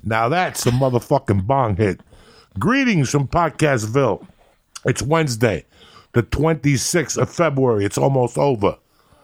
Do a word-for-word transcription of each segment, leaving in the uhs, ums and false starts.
Now that's a motherfucking bong hit. Greetings from Podcastville. It's Wednesday, the twenty-sixth of February. It's almost over.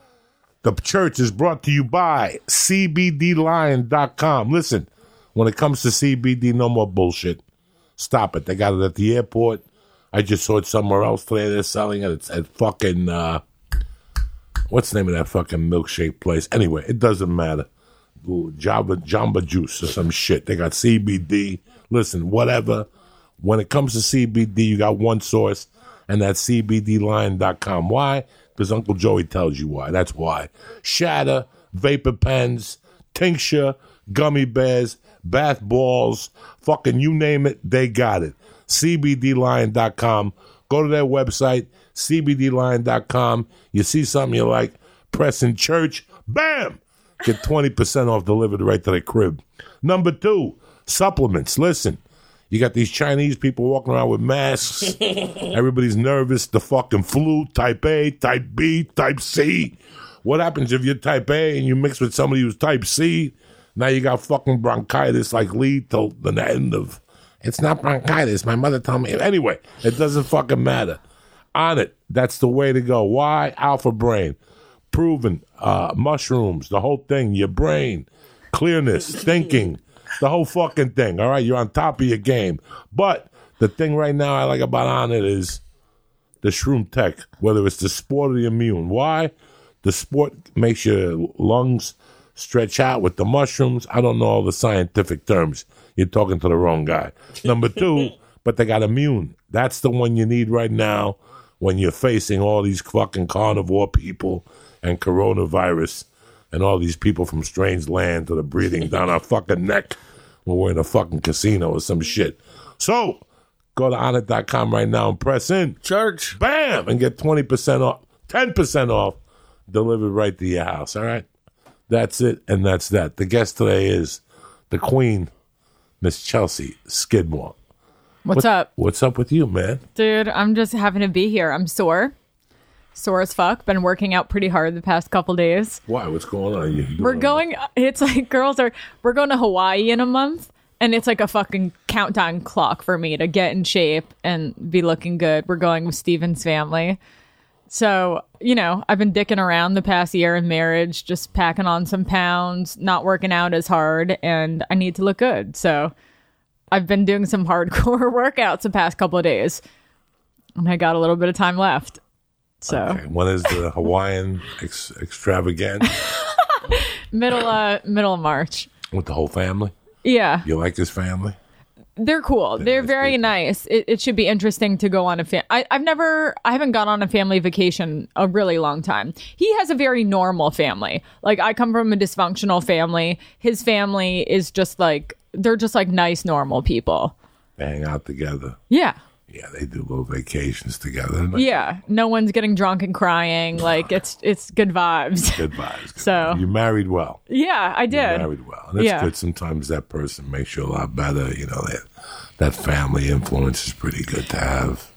The church is brought to you by C B D lion dot com. Listen, when it comes to C B D, no more bullshit. Stop it. They got it at the airport. I just saw it somewhere else today. They're selling it. It's at fucking, uh, what's the name of that fucking milkshake place? Anyway, it doesn't matter. Ooh, Jamba, Jamba Juice or some shit. They got C B D. Listen, whatever. When it comes to C B D, you got one source, and that's C B D lion dot com. Why? Because Uncle Joey tells you why. That's why. Shatter, vapor pens, tincture, gummy bears, bath balls, fucking you name it, they got it. C B D lion dot com. Go to their website, C B D lion dot com. You see something you like, press in church, bam! Get twenty percent off delivered right to their crib. Number two, supplements. Listen, you got these Chinese people walking around with masks. Everybody's nervous. The fucking flu, type A, type B, type C. What happens if you're type A and you mix with somebody who's type C? Now you got fucking bronchitis like Lee till the end of... It's not bronchitis. My mother told me. Anyway, it doesn't fucking matter. On it. That's the way to go. Why? Alpha Brain. Proven. Uh, mushrooms. The whole thing. Your brain. Clearness. Thinking. The whole fucking thing. All right? You're on top of your game. But the thing right now I like about On It is the Shroom Tech. Whether it's the sport or the immune. Why? The sport makes your lungs stretch out with the mushrooms. I don't know all the scientific terms. You're talking to the wrong guy. Number two, but they got immune. That's the one you need right now when you're facing all these fucking carnivore people and coronavirus and all these people from strange lands that are breathing down our fucking neck when we're in a fucking casino or some shit. So, go to on it dot com right now and press in. Church. Bam! And get twenty percent off, ten percent off, delivered right to your house, all right? That's it, and that's that. The guest today is the Queen, Miss Chelsea Skidmore. What's what, up? What's up with you, man? Dude, I'm just happy to be here. I'm sore. Sore as fuck. Been working out pretty hard the past couple days. Why? What's going on? You we're going, it's like girls are, we're going to Hawaii in a month, and it's like a fucking countdown clock for me to get in shape and be looking good. We're going with Steven's family. So, you know, I've been dicking around the past year in marriage, just packing on some pounds, not working out as hard, and I need to look good. So I've been doing some hardcore workouts the past couple of days, and I got a little bit of time left. So okay. When is the Hawaiian ex- extravaganza? middle, uh, middle of March. With the whole family? Yeah. You like his family? They're cool. They're, They're very people. nice. It, it should be interesting to go on a fam- I, I've never, I haven't gone on a family vacation a really long time. He has a very normal family. Like, I come from a dysfunctional family. His family is just like, they're just like nice, normal people. They hang out together. Yeah. Yeah, they do little vacations together. Yeah. No one's getting drunk and crying. Like, it's it's good vibes. Good vibes. Good so vibes. You married well. Yeah, I did. You married well. And it's yeah. good. Sometimes that person makes you a lot better. You know, that, that family influence is pretty good to have.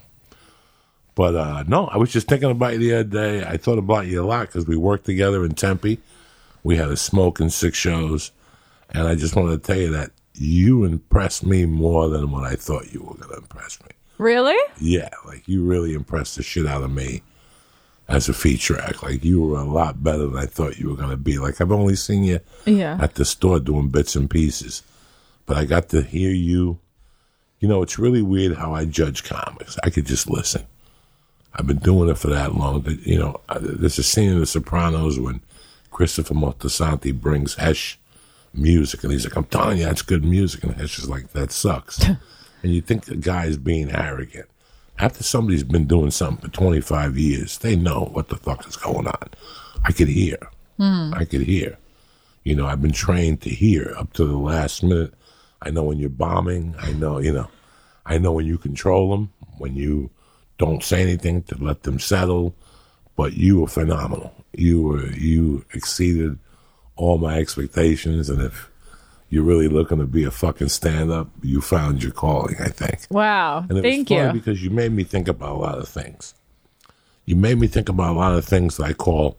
But, uh, no, I was just thinking about you the other day. I thought about you a lot because we worked together in Tempe. We had a smoke and six shows. And I just wanted to tell you that you impressed me more than what I thought you were going to impress me. Really? Yeah, like you really impressed the shit out of me as a feature act. Like you were a lot better than I thought you were going to be. Like I've only seen you yeah. at the store doing bits and pieces, but I got to hear you. You know, it's really weird how I judge comics. I could just listen. I've been doing it for that long. But, you know, there's a scene in The Sopranos when Christopher Moltisanti brings Hesh music, and he's like, I'm telling you, that's good music. And Hesh is like, that sucks. And you think the guy is being arrogant. After somebody's been doing something for twenty-five years, they know what the fuck is going on. I could hear. Mm. I could hear. You know, I've been trained to hear up to the last minute. I know when you're bombing. I know, you know, I know when you control them, when you don't say anything to let them settle. But you were phenomenal. You were, you exceeded all my expectations. And if you're really looking to be a fucking stand-up, you found your calling, I think. Wow. And it Thank was funny you. because you made me think about a lot of things. You made me think about a lot of things that I call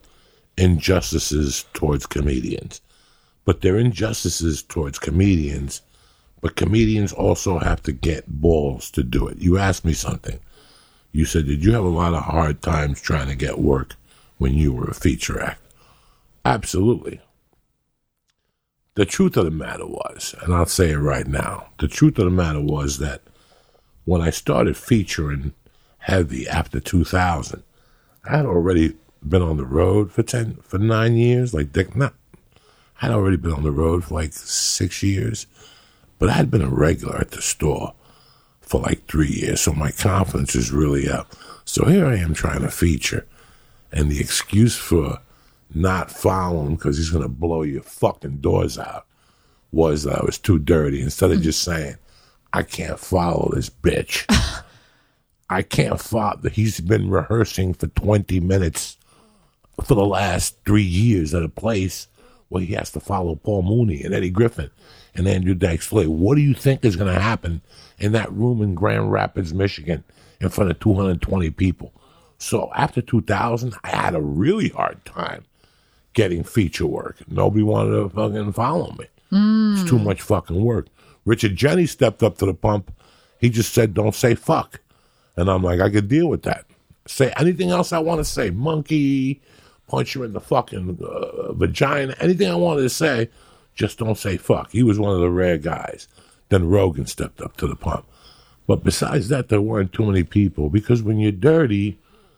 injustices towards comedians. But they're injustices towards comedians But comedians also have to get balls to do it. You asked me something. You said, did you have a lot of hard times trying to get work when you were a feature act? Absolutely. The truth of the matter was, and I'll say it right now, the truth of the matter was that when I started featuring heavy after two thousand, I had already been on the road for ten, for nine years, like Dick, not, I had already been on the road for like six years, but I had been a regular at the store for like three years, so my confidence is really up. So here I am trying to feature, and the excuse for not following because he's going to blow your fucking doors out was that I was too dirty. Instead of just saying, I can't follow this bitch. I can't follow. He's been rehearsing for twenty minutes for the last three years at a place where he has to follow Paul Mooney and Eddie Griffin and Andrew Dice Clay. What do you think is going to happen in that room in Grand Rapids, Michigan, in front of two hundred twenty people? So after two thousand, I had a really hard time getting feature work. Nobody wanted to fucking follow me. Mm. It's too much fucking work. Richard Jennings stepped up to the pump. He just said, don't say fuck. And I'm like, I could deal with that. Say anything else I want to say. Monkey, punch you in the fucking uh, vagina. Anything I wanted to say, just don't say fuck. He was one of the rare guys. Then Rogan stepped up to the pump. But besides that, there weren't too many people. Because when you're dirty,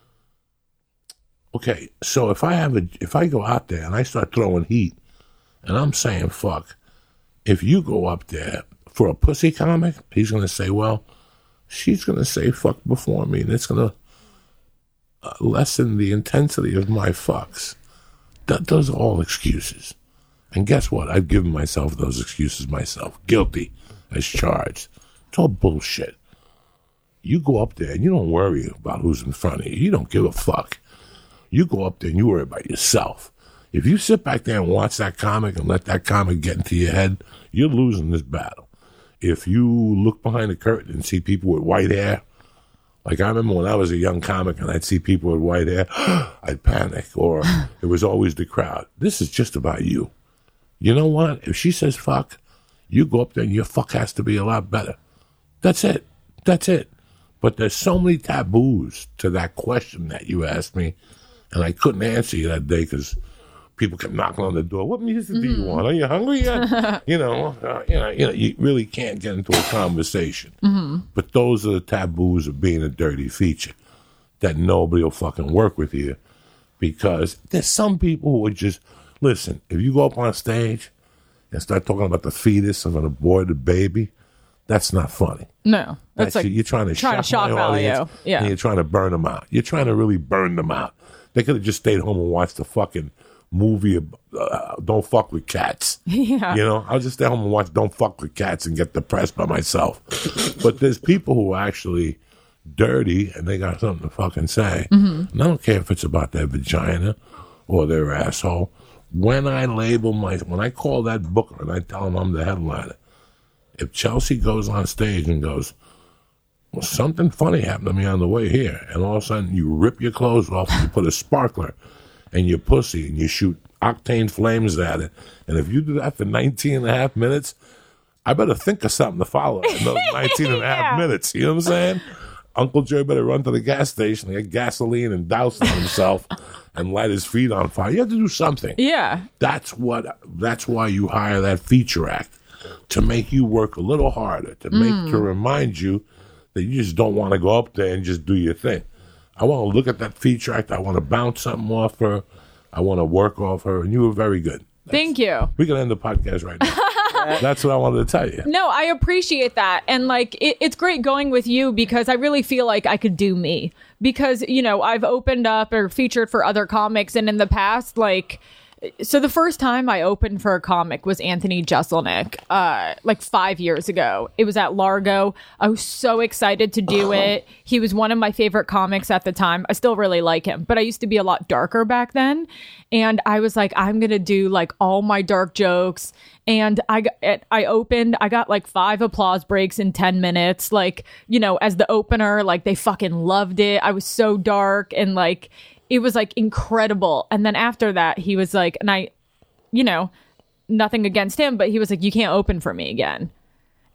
okay, so if I have a, if I go out there and I start throwing heat, and I'm saying fuck, if you go up there for a pussy comic, he's going to say, well, she's going to say fuck before me, and it's going to uh, lessen the intensity of my fucks. That, those are all excuses. And guess what? I've given myself those excuses myself. Guilty as charged. It's all bullshit. You go up there and you don't worry about who's in front of you. You don't give a fuck. You go up there and you worry about yourself. If you sit back there and watch that comic and let that comic get into your head, you're losing this battle. If you look behind the curtain and see people with white hair, like I remember when I was a young comic and I'd see people with white hair, I'd panic, or it was always the crowd. This is just about you. You know what? If she says fuck, you go up there and your fuck has to be a lot better. That's it. That's it. But there's so many taboos to that question that you asked me, and I couldn't answer you that day because people kept knocking on the door. What music mm. do you want? Are you hungry yet? you know, uh, you know, you know, you really can't get into a conversation. Mm-hmm. But those are the taboos of being a dirty feature, that nobody will fucking work with you, because there's some people who would just listen. If you go up on stage and start talking about the fetus of an aborted baby, that's not funny. No, that's, that's like you're trying to trying shock, to shock value. Yeah, and you're trying to burn them out. You're trying to really burn them out. They could have just stayed home and watched the fucking movie uh, Don't Fuck with Cats. Yeah. You know, I'll just stay home and watch Don't Fuck with Cats and get depressed by myself. But there's people who are actually dirty and they got something to fucking say. Mm-hmm. And I don't care if it's about their vagina or their asshole. When I label my, when I call that booker and I tell him I'm the headliner, if Chelsea goes on stage and goes, well, something funny happened to me on the way here, and all of a sudden you rip your clothes off and you put a sparkler in your pussy and you shoot octane flames at it, and if you do that for nineteen and a half minutes, I better think of something to follow in those nineteen and a half yeah. minutes. You know what I'm saying? Uncle Joe better run to the gas station and get gasoline and douse on himself and light his feet on fire. You have to do something. Yeah. That's what. That's why you hire that feature act, to make you work a little harder, to make mm. to remind you that you just don't want to go up there and just do your thing. I want to look at that feature act. I want to bounce something off her. I want to work off her. And you were very good. That's, Thank you. We can end the podcast right now. That's what I wanted to tell you. No, I appreciate that. And like, it, it's great going with you because I really feel like I could do me. Because, you know, I've opened up or featured for other comics. And in the past, like, so the first time I opened for a comic was Anthony Jeselnik, uh, like five years ago. It was at Largo. I was so excited to do it. He was one of my favorite comics at the time. I still really like him, but I used to be a lot darker back then. And I was like, I'm going to do like all my dark jokes. And I got, I opened, I got like five applause breaks in ten minutes. Like, you know, as the opener, like they fucking loved it. I was so dark and like, it was like incredible. And then after that, he was like, and I, you know, nothing against him, but he was like, you can't open for me again.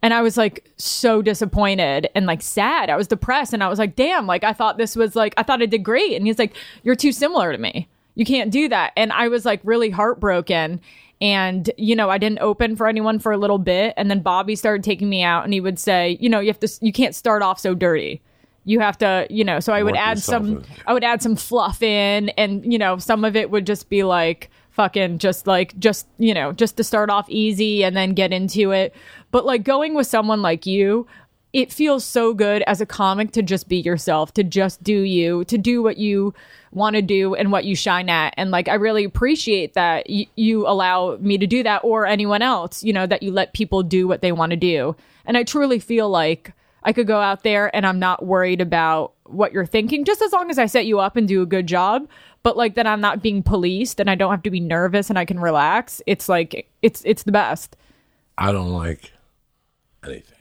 And I was like so disappointed and like sad. I was depressed and I was like, damn, like I thought this was like, I thought I did great. And he's like, you're too similar to me. You can't do that. And I was like really heartbroken. And, you know, I didn't open for anyone for a little bit. And then Bobby started taking me out and he would say, you know, you have to, you can't start off so dirty. You have to, you know, so I would Work add some, in. I would add some fluff in, and, you know, some of it would just be like fucking just like, just, you know, just to start off easy and then get into it. But like going with someone like you, it feels so good as a comic to just be yourself, to just do you, to do what you want to do and what you shine at. And like, I really appreciate that y- you allow me to do that, or anyone else, you know, that you let people do what they want to do. And I truly feel like I could go out there and I'm not worried about what you're thinking, just as long as I set you up and do a good job. But like that I'm not being policed and I don't have to be nervous and I can relax. It's like, it's, it's the best. I don't like anything.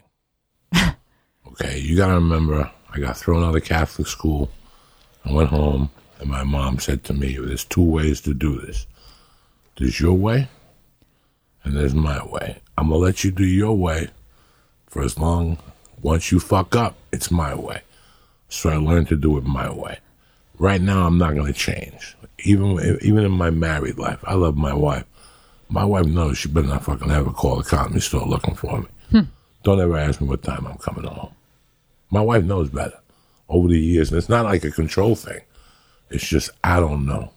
Okay, you got to remember, I got thrown out of Catholic school. I went home, and my mom said to me, there's two ways to do this. There's your way, and there's my way. I'm going to let you do your way for as long. Once you fuck up, it's my way. So I learned to do it my way. Right now, I'm not going to change. Even even in my married life, I love my wife. My wife knows she better not fucking ever call the comedy store looking for me. Hmm. Don't ever ask me what time I'm coming home. My wife knows better over the years, and it's not like a control thing. It's just I don't know.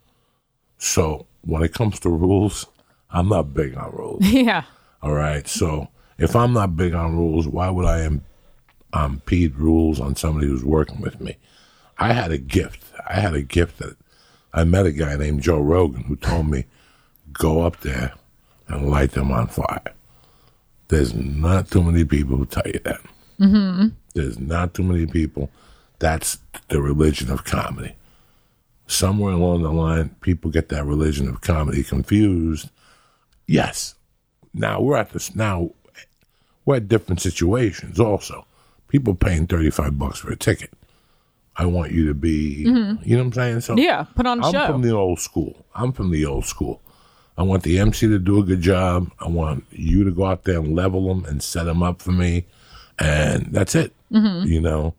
So when it comes to rules, I'm not big on rules. Yeah. All right. So if I'm not big on rules, why would I im- impede rules on somebody who's working with me? I had a gift. I had a gift that I met a guy named Joe Rogan who told me, go up there and light them on fire. There's not too many people who tell you that. Mm-hmm. There's not too many people. That's the religion of comedy. Somewhere along the line, people get that religion of comedy confused. Yes. Now we're at this. Now we're at different situations. Also, people paying thirty-five bucks for a ticket. I want you to be. Mm-hmm. You know what I'm saying? So yeah, put on a I'm show. I'm from the old school. I'm from the old school. I want the M C to do a good job. I want you to go out there and level them and set them up for me. And that's it. Mm-hmm. You know,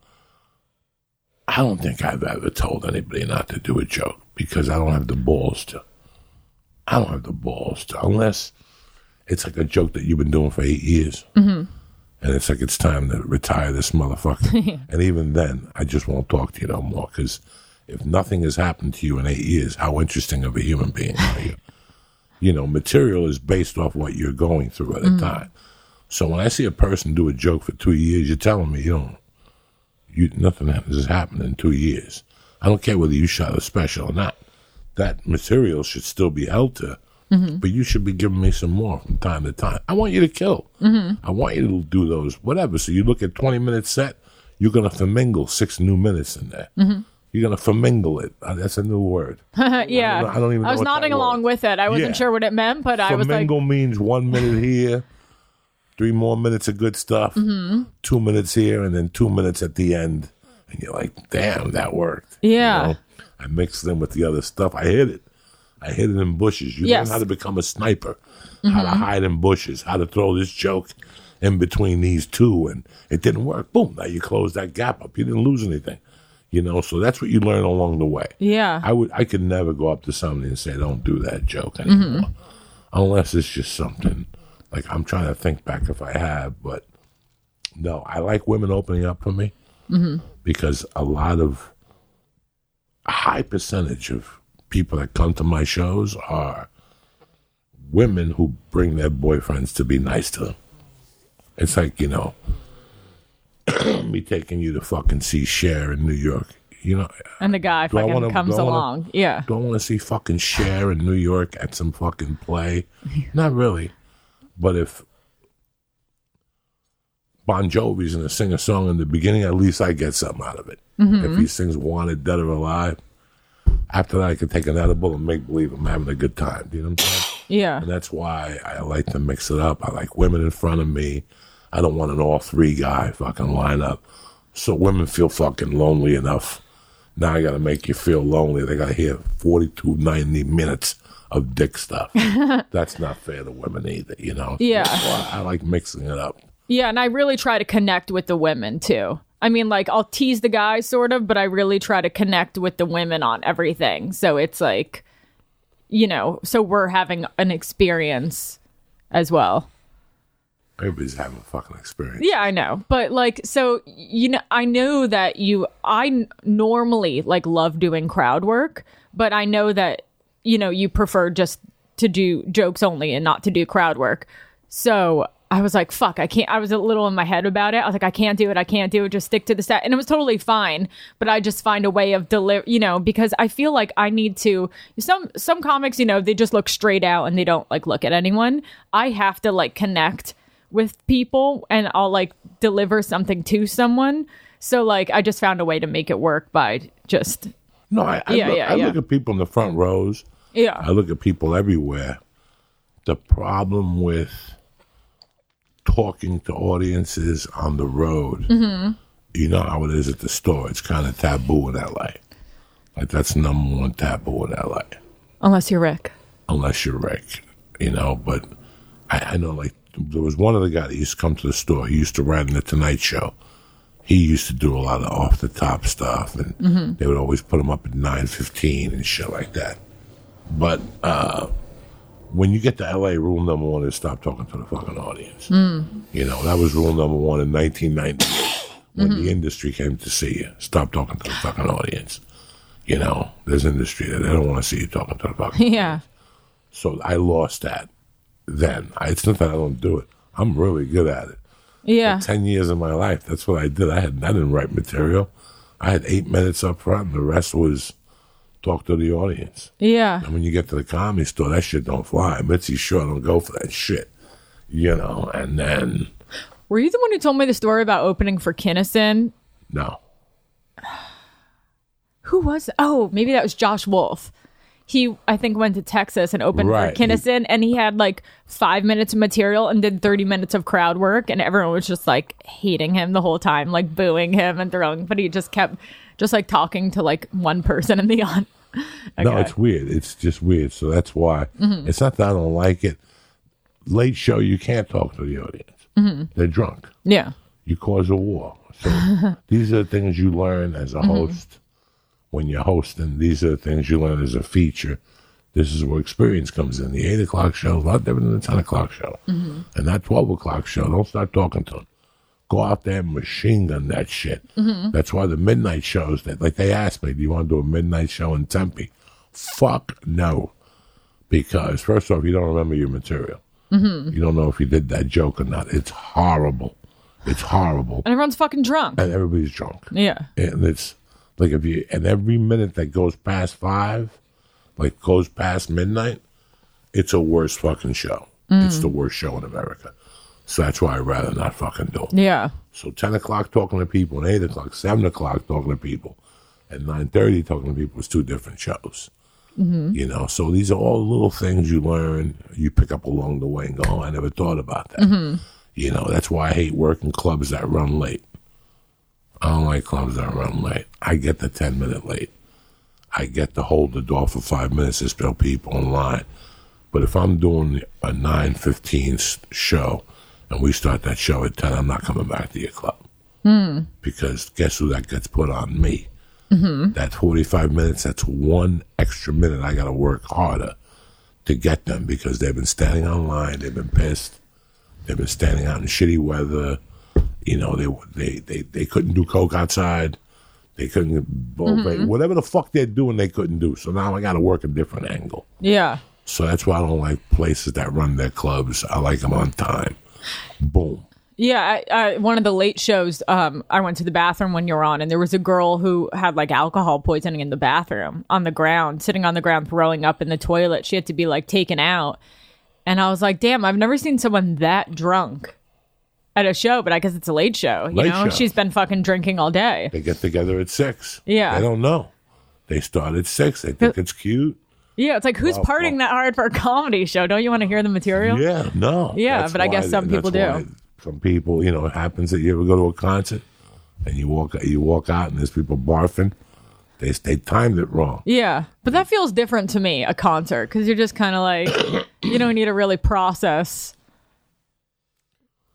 I don't think I've ever told anybody not to do a joke because I don't have the balls to. I don't have the balls to, unless it's like a joke that you've been doing for eight years. Mm-hmm. And it's like it's time to retire this motherfucker. And even then, I just won't talk to you no more because if nothing has happened to you in eight years, how interesting of a human being are you? You know, material is based off what you're going through at a mm-hmm. time. So when I see a person do a joke for two years, you're telling me you don't, you nothing has happened in two years. I don't care whether you shot a special or not. That material should still be held to, mm-hmm. but you should be giving me some more from time to time. I want you to kill. Mm-hmm. I want you to do those, whatever. So you look at twenty minute set, you're going to commingle six new minutes in there. Mm-hmm. You're going to commingle it. Uh, that's a new word. yeah. I don't, know, I don't even know I was what nodding along with it. I wasn't yeah. sure what it meant, but I was like. Commingle means one minute here, three more minutes of good stuff, mm-hmm. two minutes here, and then two minutes at the end. And you're like, damn, that worked. Yeah. You know? I mixed them with the other stuff. I hit it. I hit it in bushes. You yes. learn how to become a sniper, mm-hmm. how to hide in bushes, how to throw this joke in between these two. And it didn't work. Boom. Now you close that gap up. You didn't lose anything. You know, so that's what you learn along the way. Yeah. I would. I could never go up to somebody and say, don't do that joke anymore. Mm-hmm. Unless it's just something, like I'm trying to think back if I have, but no, I like women opening up for me mm-hmm. because a lot of, a high percentage of people that come to my shows are women who bring their boyfriends to be nice to them. It's like, you know, me taking you to fucking see Cher in New York, you know. And the guy fucking wanna, comes wanna, along. Yeah. Do I want to see fucking Cher in New York at some fucking play? Not really. But if Bon Jovi's going to sing a song in the beginning, at least I get something out of it. Mm-hmm. If he sings Wanted, Dead or Alive, after that I can take an edible and make believe I'm having a good time. Do you know what I'm saying? Yeah. And that's why I like to mix it up. I like women in front of me. I don't want an all three guy fucking lineup. So women feel fucking lonely enough. Now I got to make you feel lonely. They got to hear forty-two, ninety minutes of dick stuff. That's not fair to women either, you know? Yeah. So I, I like mixing it up. Yeah, and I really try to connect with the women too. I mean, like, I'll tease the guys sort of, but I really try to connect with the women on everything. So it's like, you know, so we're having an experience as well. Everybody's having a fucking experience. Yeah, I know. But like, so, you know, I know that you, I n- normally like love doing crowd work, but I know that, you know, you prefer just to do jokes only and not to do crowd work. So I was like, fuck, I can't. I was a little in my head about it. I was like, I can't do it. I can't do it. Just stick to the set. And it was totally fine. But I just find a way of deliver, you know, because I feel like I need to. Some some comics, you know, they just look straight out and they don't like look at anyone. I have to like connect with people and I'll like deliver something to someone. So like, I just found a way to make it work by just. No, I, I, yeah, look, yeah, I yeah. look at people in the front rows. Yeah. I look at people everywhere. The problem with talking to audiences on the road, mm-hmm. you know how it is at the store. It's kind of taboo in L A. Like, that's number one taboo in L A. Unless you're Rick. Unless you're Rick, you know. But I, I know, like, there was one other guy that used to come to the store. He used to write in the Tonight Show. He used to do a lot of off-the-top stuff, and mm-hmm. they would always put him up at nine fifteen and shit like that. But uh, when you get to L A, rule number one is stop talking to the fucking audience. Mm. You know, that was rule number one in nineteen ninety when mm-hmm. the industry came to see you. Stop talking to the fucking audience. You know, there's industry that they don't want to see you talking to the fucking yeah. audience. So I lost that then. I, it's not that I don't do it. I'm really good at it. Yeah. For ten years of my life, that's what I did. I had I didn't write material. I had eight minutes up front, and the rest was talk to the audience. Yeah. And when you get to the Comedy Store, that shit don't fly. Mitzi Shore don't go for that shit. You know, and then... Were you the one who told me the story about opening for Kinnison? No. Who was... Oh, maybe that was Josh Wolf. He, I think, went to Texas and opened Right. for Kinnison, he, and he had like five minutes of material and did thirty minutes of crowd work, and everyone was just like hating him the whole time, like booing him and throwing, but he just kept just like talking to like one person in the on. Okay. No, it's weird. It's just weird. So that's why. Mm-hmm. It's not that I don't like it. Late show, you can't talk to the audience. Mm-hmm. They're drunk. Yeah. You cause a war. So these are the things you learn as a mm-hmm. host. When you're hosting, these are the things you learn as a feature. This is where experience comes in. The eight o'clock show is a lot different than the ten o'clock show. Mm-hmm. And that twelve o'clock show, don't start talking to them. Go out there and machine gun that shit. Mm-hmm. That's why the midnight shows, that, like they asked me, do you want to do a midnight show in Tempe? Fuck no. Because first off, you don't remember your material. Mm-hmm. You don't know if you did that joke or not. It's horrible. It's horrible. And everyone's fucking drunk. And everybody's drunk. Yeah. And it's... Like if you, and every minute that goes past five, like goes past midnight, it's a worse fucking show. Mm. It's the worst show in America. So that's why I'd rather not fucking do it. Yeah. So ten o'clock talking to people, and eight o'clock, seven o'clock talking to people, and nine thirty talking to people is two different shows. Mm-hmm. You know, so these are all little things you learn, you pick up along the way and go, oh, I never thought about that. Mm-hmm. You know, that's why I hate working clubs that run late. I don't like clubs that run late. I get the ten minute late. I get to hold the door for five minutes. There's still people in line. But if I'm doing a nine fifteen show and we start that show at ten, I'm not coming back to your club. Mm. Because guess who that gets put on? Me. Mm-hmm. That forty-five minutes, that's one extra minute I got to work harder to get them because they've been standing on line. They've been pissed. They've been standing out in shitty weather. You know, they they they, they couldn't do coke outside. They couldn't, mm-hmm. whatever the fuck they're doing, they couldn't do. So now I got to work a different angle. Yeah. So that's why I don't like places that run their clubs. I like them on time. Boom. Yeah, I, I, one of the late shows, um, I went to the bathroom when you were on, and there was a girl who had like alcohol poisoning in the bathroom on the ground, sitting on the ground, throwing up in the toilet. She had to be like taken out. And I was like, damn, I've never seen someone that drunk at a show, but I guess it's a late show. You late know, show. She's been fucking drinking all day. They get together at six. Yeah. They don't know. They start at six. They think it's cute. Yeah, it's like, who's well, partying well, that hard for a comedy show? Don't you want to hear the material? Yeah, no. Yeah, but I guess some people do. Some people, you know, it happens that you ever go to a concert and you walk you walk out and there's people barfing. They they timed it wrong. Yeah, but that feels different to me, a concert, because you're just kind of like, you don't need to really process.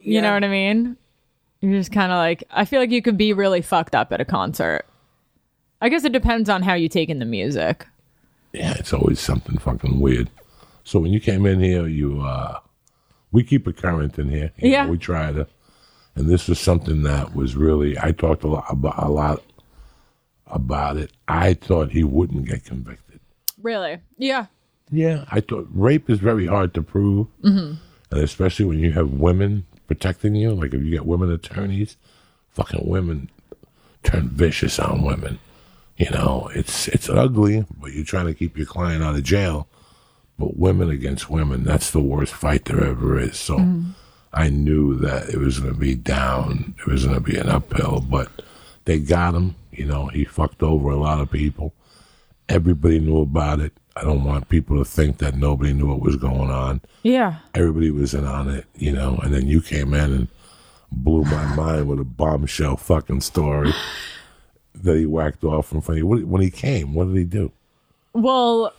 You Yeah. know what I mean? You're just kind of like, I feel like you could be really fucked up at a concert. I guess it depends on how you take in the music. Yeah, it's always something fucking weird. So when you came in here, you uh, we keep it current in here. You Yeah. know, we try to, and this was something that was really. I talked a lot about a lot about it. I thought he wouldn't get convicted. Really? Yeah. Yeah, I thought rape is very hard to prove, mm-hmm. and especially when you have women protecting you. Like if you get women attorneys, fucking women turn vicious on women. You know, it's it's ugly, but you're trying to keep your client out of jail. But women against women, that's the worst fight there ever is. So mm. I knew that it was going to be down. It was going to be an uphill, but they got him. You know, he fucked over a lot of people. Everybody knew about it. I don't want people to think that nobody knew what was going on. Yeah. Everybody was in on it, you know, and then you came in and blew my mind with a bombshell fucking story that he whacked off in front of you. What, when he came, what did he do? Well,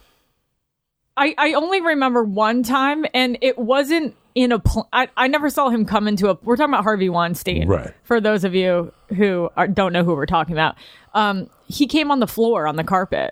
I I only remember one time, and it wasn't in a. Pl- I I never saw him come into a. We're talking about Harvey Weinstein, Right. For those of you who are, don't know who we're talking about, um, he came on the floor on the carpet.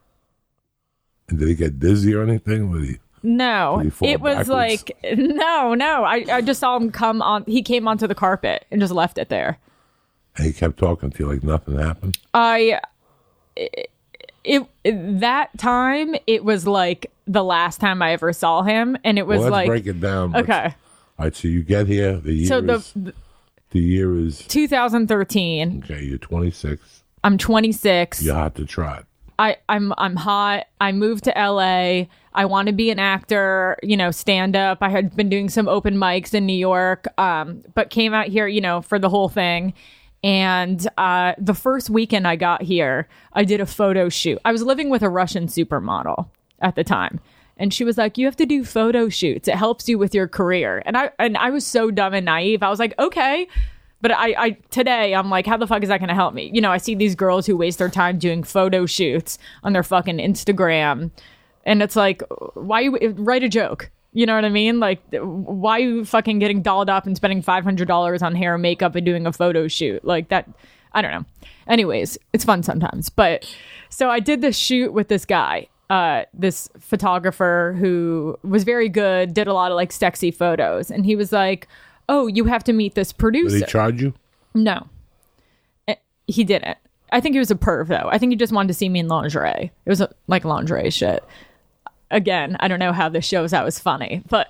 And did he get dizzy or anything? Was he, No, did he fall it was backwards? like no, no. I I just saw him come on. He came onto the carpet and just left it there. And he kept talking to you like nothing happened? I. It, it that time it was like the last time I ever saw him, and it was well, let's like break it down. Let's- okay. All right, so you get here. The year So the, is the the year is twenty thirteen. okay. You're twenty-six. I'm twenty-six. You're hot to trot. I, I'm I'm hot. I moved to L A. I want to be an actor, you know, stand up. I had been doing some open mics in New York, um, but came out here, you know, for the whole thing. And uh, the first weekend I got here, I did a photo shoot. I was living with a Russian supermodel at the time. And she was like, you have to do photo shoots. It helps you with your career. And I and I was so dumb and naive. I was like, okay. But I, I today, I'm like, how the fuck is that going to help me? You know, I see these girls who waste their time doing photo shoots on their fucking Instagram. And it's like, why you write a joke? You know what I mean? Like, why you fucking getting dolled up and spending five hundred dollars on hair and makeup and doing a photo shoot? Like that, I don't know. Anyways, it's fun sometimes. But so I did this shoot with this guy, uh, this photographer who was very good, did a lot of like sexy photos. And he was like, oh, you have to meet this producer. Did he charge you? No, Eh, he didn't. I think he was a perv though. I think he just wanted to see me in lingerie. It was a, like lingerie shit. Again, I don't know how this shows out was funny, but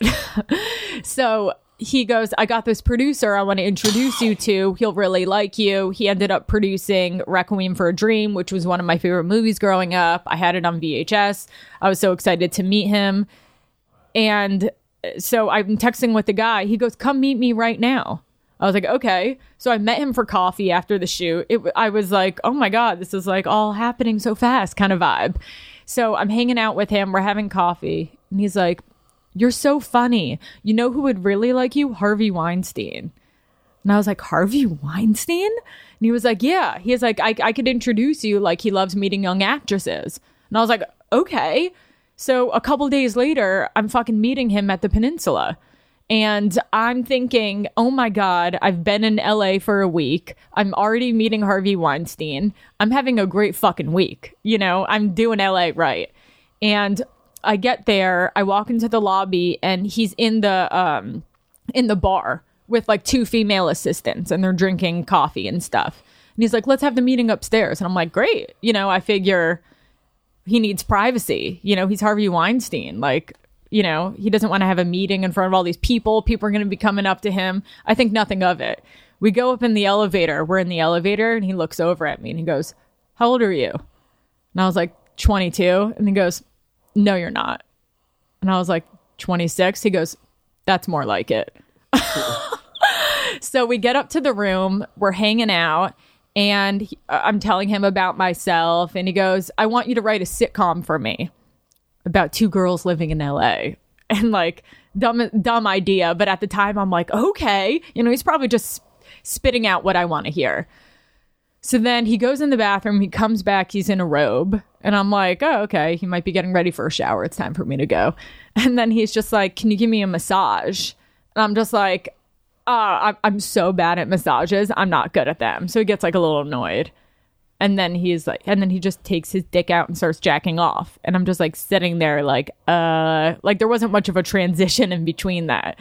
so he goes, I got this producer I want to introduce you to. He'll really like you. He ended up producing Requiem for a Dream, which was one of my favorite movies growing up. I had it on V H S. I was so excited to meet him. And so I'm texting with the guy. He goes, come meet me right now. I was like, okay. So I met him for coffee after the shoot. It, I was like, oh my God, this is like all happening so fast kind of vibe. So I'm hanging out with him. We're having coffee. And he's like, you're so funny. You know who would really like you? Harvey Weinstein. And I was like, Harvey Weinstein? And he was like, yeah. He was like, I, I could introduce you. Like, he loves meeting young actresses. And I was like, okay. So a couple days later, I'm fucking meeting him at the Peninsula. And I'm thinking, oh my God, I've been in L A for a week. I'm already meeting Harvey Weinstein. I'm having a great fucking week. You know, I'm doing L A right. And I get there, I walk into the lobby, and he's in the um in the bar with like two female assistants, and they're drinking coffee and stuff. And he's like, let's have the meeting upstairs. And I'm like, great. You know, I figure he needs privacy. You know, he's Harvey Weinstein. Like, you know, he doesn't want to have a meeting in front of all these people. People are going to be coming up to him. I think nothing of it. We go up in the elevator. We're in the elevator, and he looks over at me and he goes, how old are you? And I was like, twenty-two. And he goes, no, you're not. And I was like, twenty-six. He goes, that's more like it. So we get up to the room. We're hanging out. And he, I'm telling him about myself. And he goes, I want you to write a sitcom for me about two girls living in L A. And like, dumb, dumb idea. But at the time, I'm like, okay. You know, he's probably just spitting out what I want to hear. So then he goes in the bathroom. He comes back. He's in a robe. And I'm like, oh, okay. He might be getting ready for a shower. It's time for me to go. And then he's just like, can you give me a massage? And I'm just like, I'm, I'm so bad at massages. I'm not good at them. So he gets like a little annoyed. And then he's like, and then he just takes his dick out and starts jacking off. And I'm just like sitting there like, uh, like there wasn't much of a transition in between that.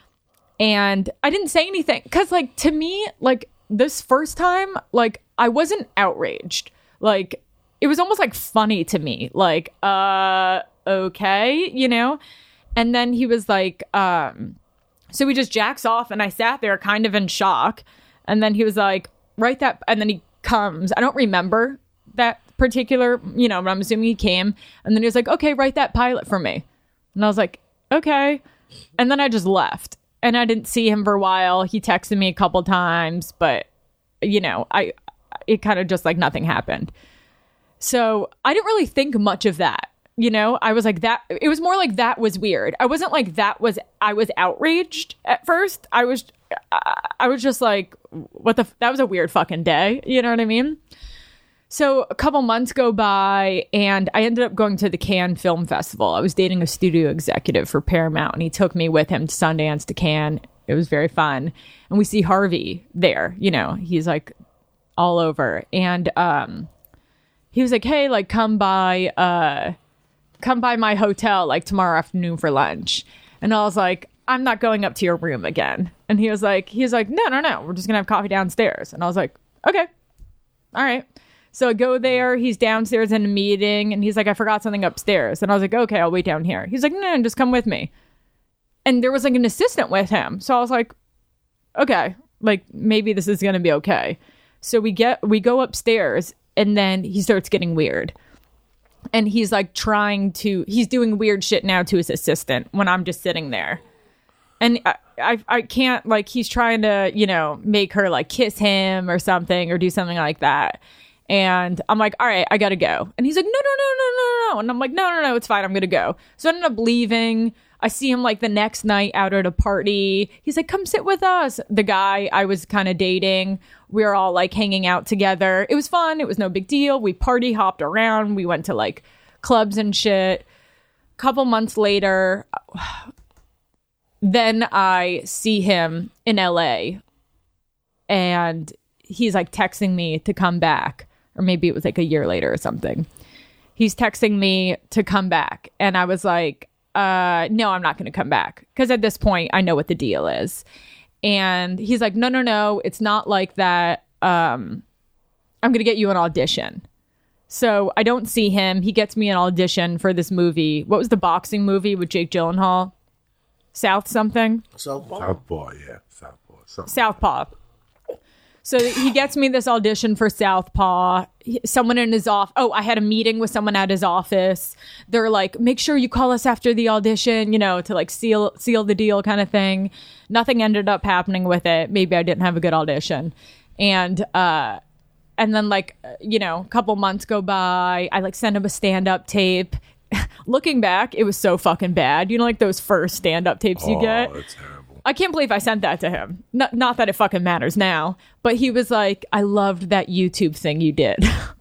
And I didn't say anything because like to me, like this first time, like I wasn't outraged. Like it was almost like funny to me. Like, uh, okay, you know? And then he was like, um, so he just jacks off and I sat there kind of in shock. And then he was like, write that. And then he comes. I don't remember that particular, you know, but I'm assuming he came. And then he was like, okay, write that pilot for me. And I was like, okay. And then I just left. And I didn't see him for a while. He texted me a couple times, but, you know, I it kind of just like nothing happened. So I didn't really think much of that. You know, I was like that. It was more like that was weird. I wasn't like that was I was outraged at first. I was I was just like, what the, f- that was a weird fucking day. You know what I mean? So a couple months go by and I ended up going to the Cannes Film Festival. I was dating a studio executive for Paramount and he took me with him to Sundance, to Cannes. It was very fun. And we see Harvey there, you know, he's like all over. And um, he was like, hey, like come by, uh, come by my hotel like tomorrow afternoon for lunch. And I was like, I'm not going up to your room again. And he was like, he was like, no, no, no. We're just going to have coffee downstairs. And I was like, okay. All right. So I go there. He's downstairs in a meeting. And he's like, I forgot something upstairs. And I was like, okay, I'll wait down here. He's like, no, no, just come with me. And there was like an assistant with him. So I was like, okay, like maybe this is going to be okay. So we get, we go upstairs and then he starts getting weird. And he's like trying to, he's doing weird shit now to his assistant when I'm just sitting there. And I, I, I can't, like, he's trying to, you know, make her like kiss him or something or do something like that. And I'm like, all right, I got to go. And he's like, no, no, no, no, no, no. And I'm like, no, no, no, it's fine. I'm going to go. So I ended up leaving. I see him like the next night out at a party. He's like, come sit with us. The guy I was kind of dating, we were all like hanging out together. It was fun. It was no big deal. We party hopped around. We went to like clubs and shit. Couple months later, then I see him in L A and he's like texting me to come back. Or maybe it was like a year later or something. He's texting me to come back. And I was like, uh, no, I'm not going to come back. Because at this point, I know what the deal is. And he's like, no, no, no, it's not like that. Um, I'm going to get you an audition. So I don't see him. He gets me an audition for this movie. What was the boxing movie with Jake Gyllenhaal? South something? Southpaw. Southpaw, yeah. Southpaw. Something. Southpaw. So he gets me this audition for Southpaw. He- Someone in his office. Oh, I had a meeting with someone at his office. They're like, make sure you call us after the audition, you know, to like seal seal the deal kind of thing. Nothing ended up happening with it. Maybe I didn't have a good audition. And, uh, and then like, you know, a couple months go by. I like send him a stand-up tape. Looking back, it was so fucking bad. You know, like those first stand-up tapes you Oh, get? that's terrible. I can't believe I sent that to him. Not, not that it fucking matters now, but he was like, I loved that YouTube thing you did.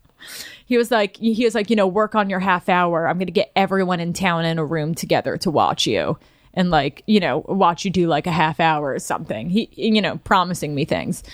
He was like, he was like, you know, work on your half hour. I'm going to get everyone in town in a room together to watch you and like, you know, watch you do like a half hour or something. He, you know, promising me things.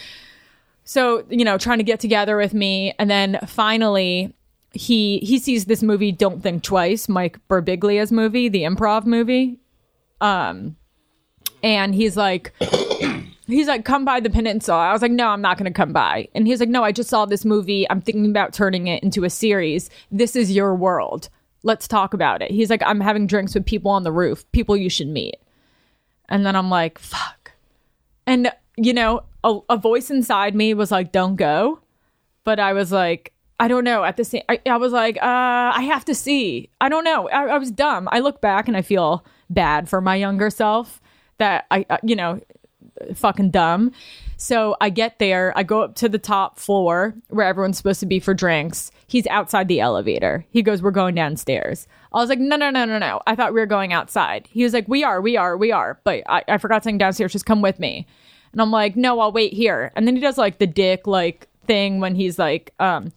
So, you know, trying to get together with me. And then finally he, he sees this movie, Don't Think Twice, Mike Birbiglia's movie, the improv movie. Um, And he's like, he's like, come by the Peninsula. I was like, no, I'm not going to come by. And he's like, no, I just saw this movie. I'm thinking about turning it into a series. This is your world. Let's talk about it. He's like, I'm having drinks with people on the roof, people you should meet. And then I'm like, fuck. And, you know, a, a voice inside me was like, don't go. But I was like, I don't know. At the same, I, I was like, uh, I have to see. I don't know. I, I was dumb. I look back and I feel bad for my younger self. That I, uh, you know, fucking dumb. So I get there. I go up to the top floor where everyone's supposed to be for drinks. He's outside the elevator. He goes, we're going downstairs. I was like, no, no, no, no, no. I thought we were going outside. He was like, we are, we are, we are. But I, I forgot something downstairs. Just come with me. And I'm like, no, I'll wait here. And then he does like the dick like thing when he's like, um,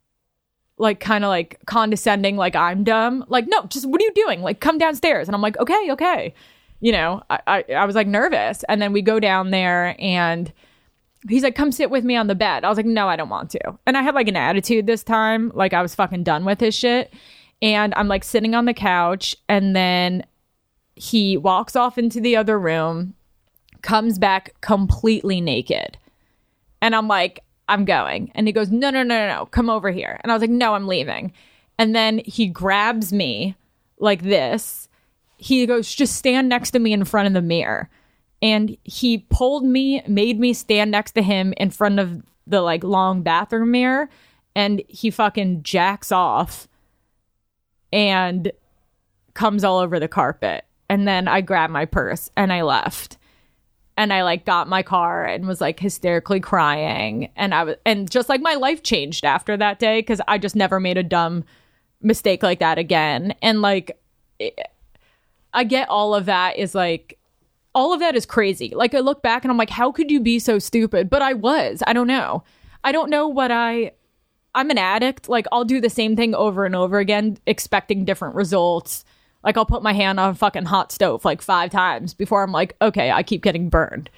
like kind of like condescending, like I'm dumb. Like, no, just what are you doing? Like, come downstairs. And I'm like, okay, okay. you know, I, I, I was like nervous. And then we go down there and he's like, come sit with me on the bed. I was like, no, I don't want to. And I had like an attitude this time. Like I was fucking done with his shit. And I'm like sitting on the couch and then he walks off into the other room, comes back completely naked. And I'm like, I'm going. And he goes, no, no, no, no, no, come over here. And I was like, no, I'm leaving. And then he grabs me like this. He goes, just stand next to me in front of the mirror. And he pulled me, made me stand next to him in front of the like long bathroom mirror. And he fucking jacks off and comes all over the carpet. And then I grabbed my purse and I left. And I like got my car and was like hysterically crying. And I was, and just like my life changed after that day because I just never made a dumb mistake like that again. And like, it, I get all of that is like, all of that is crazy. Like I look back and I'm like, how could you be so stupid? But I was. I don't know. I don't know what I. I'm an addict. Like I'll do the same thing over and over again, expecting different results. Like I'll put my hand on a fucking hot stove like five times before I'm like, okay, I keep getting burned.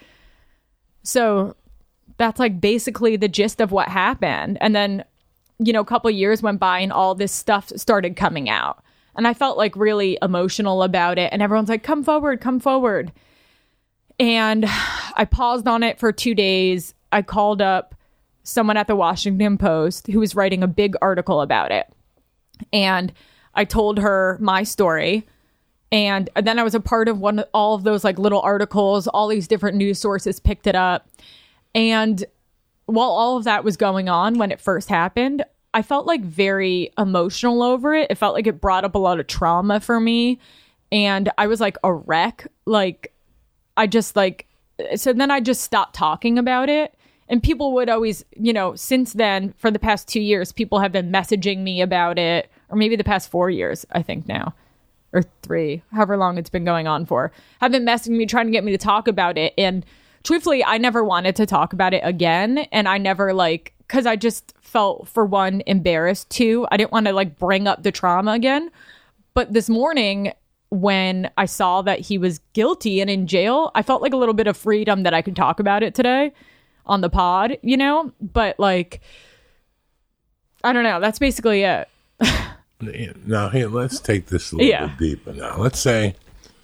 So that's like basically the gist of what happened. And then, you know, a couple of years went by and all this stuff started coming out. And I felt like really emotional about it. And everyone's like, come forward, come forward. And I paused on it for two days. I called up someone at the Washington Post who was writing a big article about it. And I told her my story. And then I was a part of one, all of those like little articles, all these different news sources picked it up. And while all of that was going on when it first happened, I felt like very emotional over it. It felt like it brought up a lot of trauma for me. And I was like a wreck. Like, I just like, so then I just stopped talking about it. And people would always, you know, since then, for the past two years, people have been messaging me about it, or maybe the past four years, I think now, or three, however long it's been going on for, have been messaging me, trying to get me to talk about it. And truthfully, I never wanted to talk about it again. And I never like, because I just felt, for one, embarrassed. Two, I didn't want to like bring up the trauma again. But this morning, when I saw that he was guilty and in jail, I felt like a little bit of freedom that I could talk about it today on the pod, you know? But like, I don't know. That's basically it. Now, here, let's take this a little yeah. bit deeper now. Let's say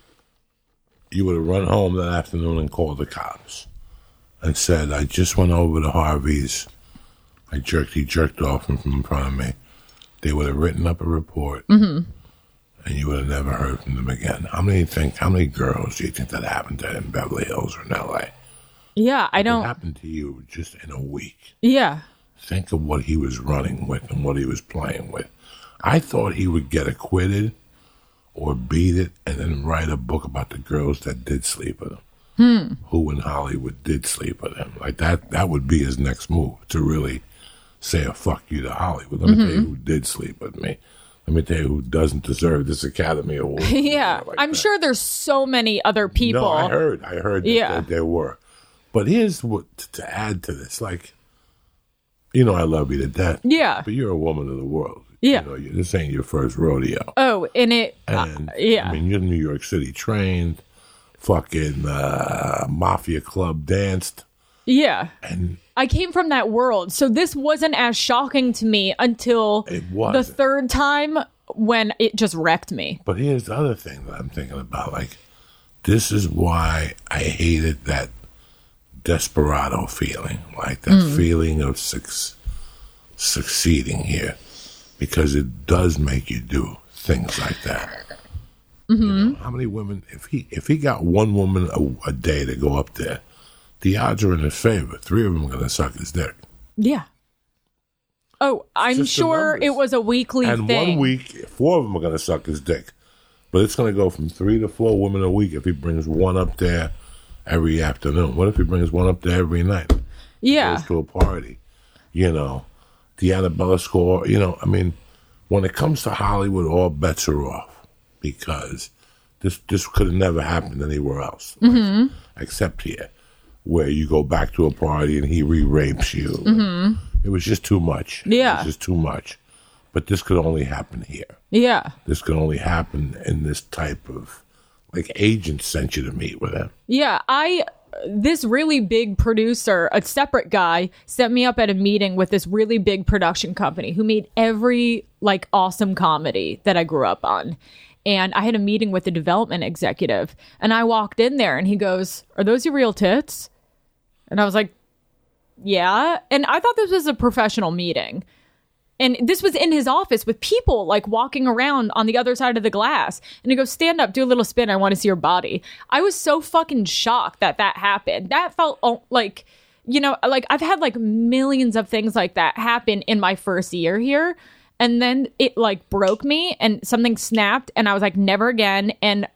you would have run home that afternoon and called the cops and said, I just went over to Harvey's. I jerked, he jerked off him from in front of me. They would have written up a report. Mm-hmm. And you would have never heard from them again. How many think? How many girls do you think that happened to in Beverly Hills or in L A? Yeah, I don't. It happened to you just in a week. Yeah. Think of what he was running with and what he was playing with. I thought he would get acquitted or beat it and then write a book about the girls that did sleep with him. Hmm. Who in Hollywood did sleep with him. Like that, that would be his next move, to really say a fuck you to Hollywood. Let me mm-hmm. tell you who did sleep with me. Let me tell you who doesn't deserve this Academy Award. Yeah, like I'm that. sure there's so many other people. No, I heard. I heard that, yeah. that there were. But here's what to add to this. Like, you know I love you to death. Yeah. But you're a woman of the world. Yeah. You know, you, this ain't your first rodeo. Oh, and it... And, uh, yeah. I mean, you're New York City trained. Fucking uh, Mafia Club danced. Yeah. And... I came from that world, so this wasn't as shocking to me until the third time when it just wrecked me. But here's the other thing that I'm thinking about. Like, this is why I hated that desperado feeling, like that mm. feeling of su- succeeding here, because it does make you do things like that. Mm-hmm. You know, how many women, if he if he got one woman a, a day to go up there, the odds are in his favor. Three of them are going to suck his dick. Yeah. Oh, I'm sure it was a weekly and thing. And one week, four of them are going to suck his dick. But it's going to go from three to four women a week if he brings one up there every afternoon. What if he brings one up there every night? Yeah. Goes to a party. You know, the Annabella score. You know, I mean, when it comes to Hollywood, all bets are off. Because this, this could have never happened anywhere else. Mm-hmm. Like, except here, where you go back to a party and he re-rapes you. Mm-hmm. It was just too much. Yeah. It was just too much. But this could only happen here. Yeah. This could only happen in this type of like agents sent you to meet with him. Yeah, I this really big producer, a separate guy, set me up at a meeting with this really big production company who made every like awesome comedy that I grew up on. And I had a meeting with the development executive, and I walked in there and he goes, "Are those your real tits?" And I was like, "Yeah." And I thought this was a professional meeting. And this was in his office with people like walking around on the other side of the glass. And he goes, "Stand up, do a little spin. I want to see your body." I was so fucking shocked that that happened. That felt oh, like, you know, like I've had like millions of things like that happen in my first year here. And then it like broke me and something snapped and I was like, never again. And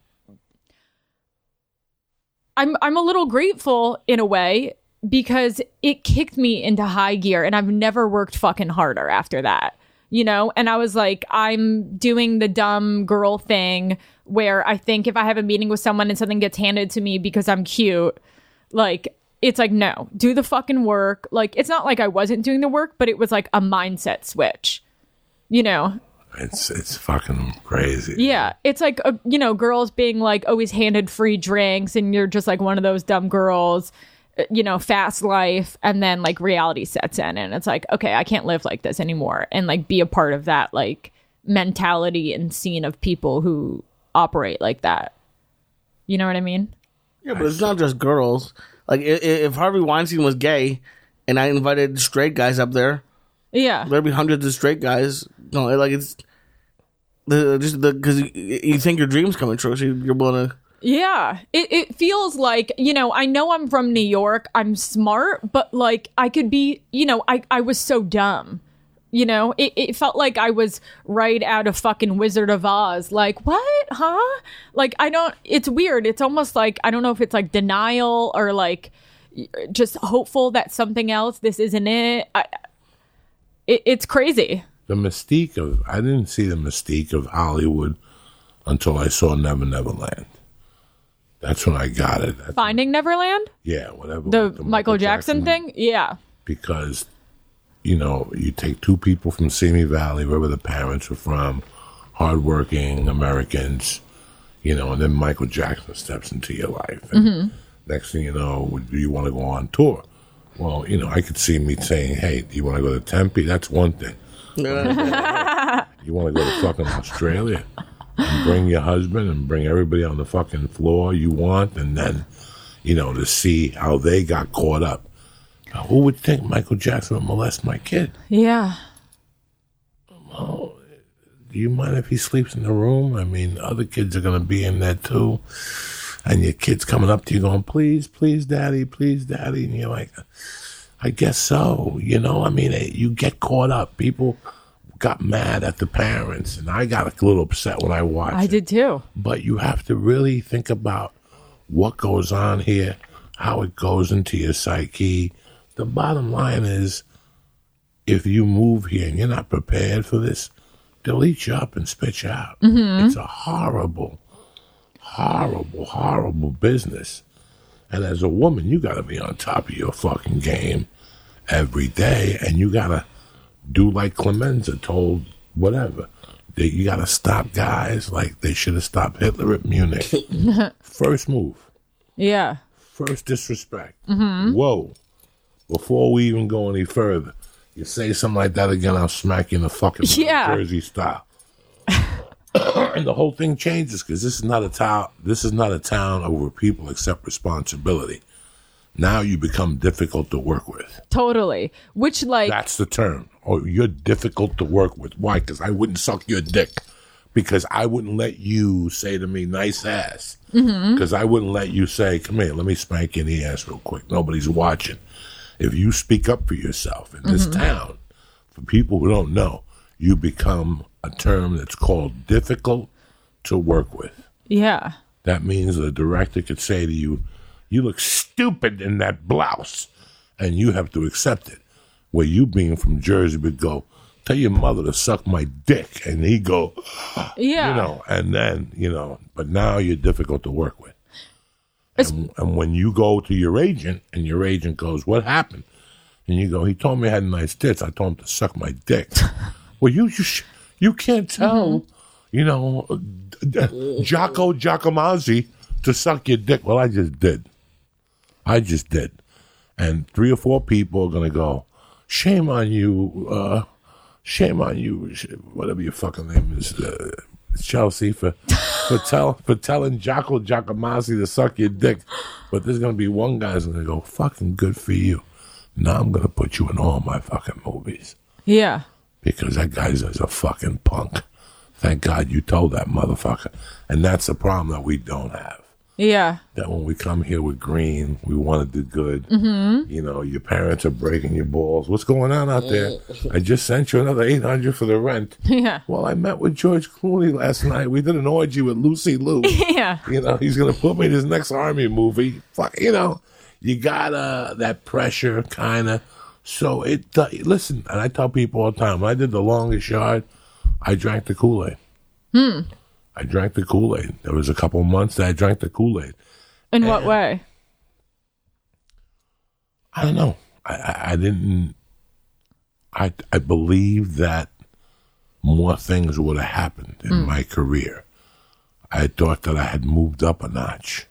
I'm I'm a little grateful in a way, because it kicked me into high gear and I've never worked fucking harder after that, you know? And I was like, I'm doing the dumb girl thing where I think if I have a meeting with someone and something gets handed to me because I'm cute, like, it's like, no, do the fucking work. Like, it's not like I wasn't doing the work, but it was like a mindset switch, you know? It's it's fucking crazy. Yeah. It's like, uh, you know, girls being like always handed free drinks and you're just like one of those dumb girls. You know, fast life, and then like reality sets in and it's like, okay, I can't live like this anymore, and like be a part of that like mentality and scene of people who operate like that. You know what I mean? Yeah, but it's not just girls. Like if, if Harvey Weinstein was gay and I invited straight guys up there, yeah, there'd be hundreds of straight guys. No, like it's the just the because you, you think your dream's coming true, so you're willing to. Yeah, it, it feels like, you know, I know I'm from New York. I'm smart, but like I could be, you know, I, I was so dumb. You know, it, it felt like I was right out of fucking Wizard of Oz. Like, what? Huh? Like, I don't, it's weird. It's almost like, I don't know if it's like denial or like just hopeful that something else, this isn't it. I, it it's crazy. The mystique of, I didn't see the mystique of Hollywood until I saw Never Never Land. That's when I got it. That's Finding when, Neverland? Yeah, whatever. The, like the Michael, Michael Jackson, Jackson thing? Yeah. Because, you know, you take two people from Simi Valley, wherever the parents were from, hardworking Americans, you know, and then Michael Jackson steps into your life. And mm-hmm. next thing you know, do you want to go on tour? Well, you know, I could see me saying, hey, do you want to go to Tempe? That's one thing. You want to go to fucking Australia? And bring your husband and bring everybody on the fucking floor you want, and then, you know, to see how they got caught up. Now, who would think Michael Jackson would molest my kid? Yeah. Well, do you mind if he sleeps in the room? I mean, other kids are going to be in there too. And your kid's coming up to you going, please, please, daddy, please, daddy. And you're like, I guess so. You know, I mean, you get caught up. People got mad at the parents, and I got a little upset when I watched I it. did too. But you have to really think about what goes on here, how it goes into your psyche. The bottom line is, if you move here and you're not prepared for this, they'll eat you up and spit you out. Mm-hmm. It's a horrible, horrible, horrible business. And as a woman, you got to be on top of your fucking game every day, and you got to do like Clemenza told whatever. That you got to stop guys like they should have stopped Hitler at Munich. First move. Yeah. First disrespect. Mm-hmm. Whoa. Before we even go any further, you say something like that again, I'll smack you in the fucking yeah. Jersey style. And the whole thing changes because this is not a town. This is not a town where people accept responsibility. Now you become difficult to work with. Totally. Which, like... That's the term. Oh, you're difficult to work with. Why? Because I wouldn't suck your dick. Because I wouldn't let you say to me, nice ass. Because mm-hmm. I wouldn't let you say, come here, let me spank you in the ass real quick. Nobody's watching. If you speak up for yourself in this mm-hmm. town, for people who don't know, you become a term that's called difficult to work with. Yeah. That means the director could say to you, you look stupid in that blouse, and you have to accept it. Where you being from Jersey would go, tell your mother to suck my dick, and he go, yeah, you know, and then, you know, but now you're difficult to work with. And, and when you go to your agent, and your agent goes, what happened? And you go, he told me I had nice tits. I told him to suck my dick. Well, you you, sh- you can't tell. Mm-hmm. you know, Jocko Giacomazzi to suck your dick. Well, I just did. I just did. And three or four people are going to go, shame on you, uh, shame on you, whatever your fucking name is, uh, Chelsea, for for, tell, for telling Jocko Giacomazzi to suck your dick. But there's going to be one guy's going to go, fucking good for you. Now I'm going to put you in all my fucking movies. Yeah. Because that guy's a fucking punk. Thank God you told that motherfucker. And that's the problem that we don't have. Yeah. That when we come here with green, we want to do good. Mm-hmm. You know, your parents are breaking your balls. What's going on out there? I just sent you another eight hundred for the rent. Yeah. Well, I met with George Clooney last night. We did an orgy with Lucy Liu. Yeah. You know, he's going to put me in his next Army movie. Fuck, you know, you got uh, that pressure kind of. So it, uh, listen, and I tell people all the time, when I did The Longest Yard, I drank the Kool-Aid. Hmm. I drank the Kool-Aid. There was a couple months that I drank the Kool-Aid. In and what way? I don't know. I, I, I didn't. I I believe that more things would have happened in mm. my career. I thought that I had moved up a notch.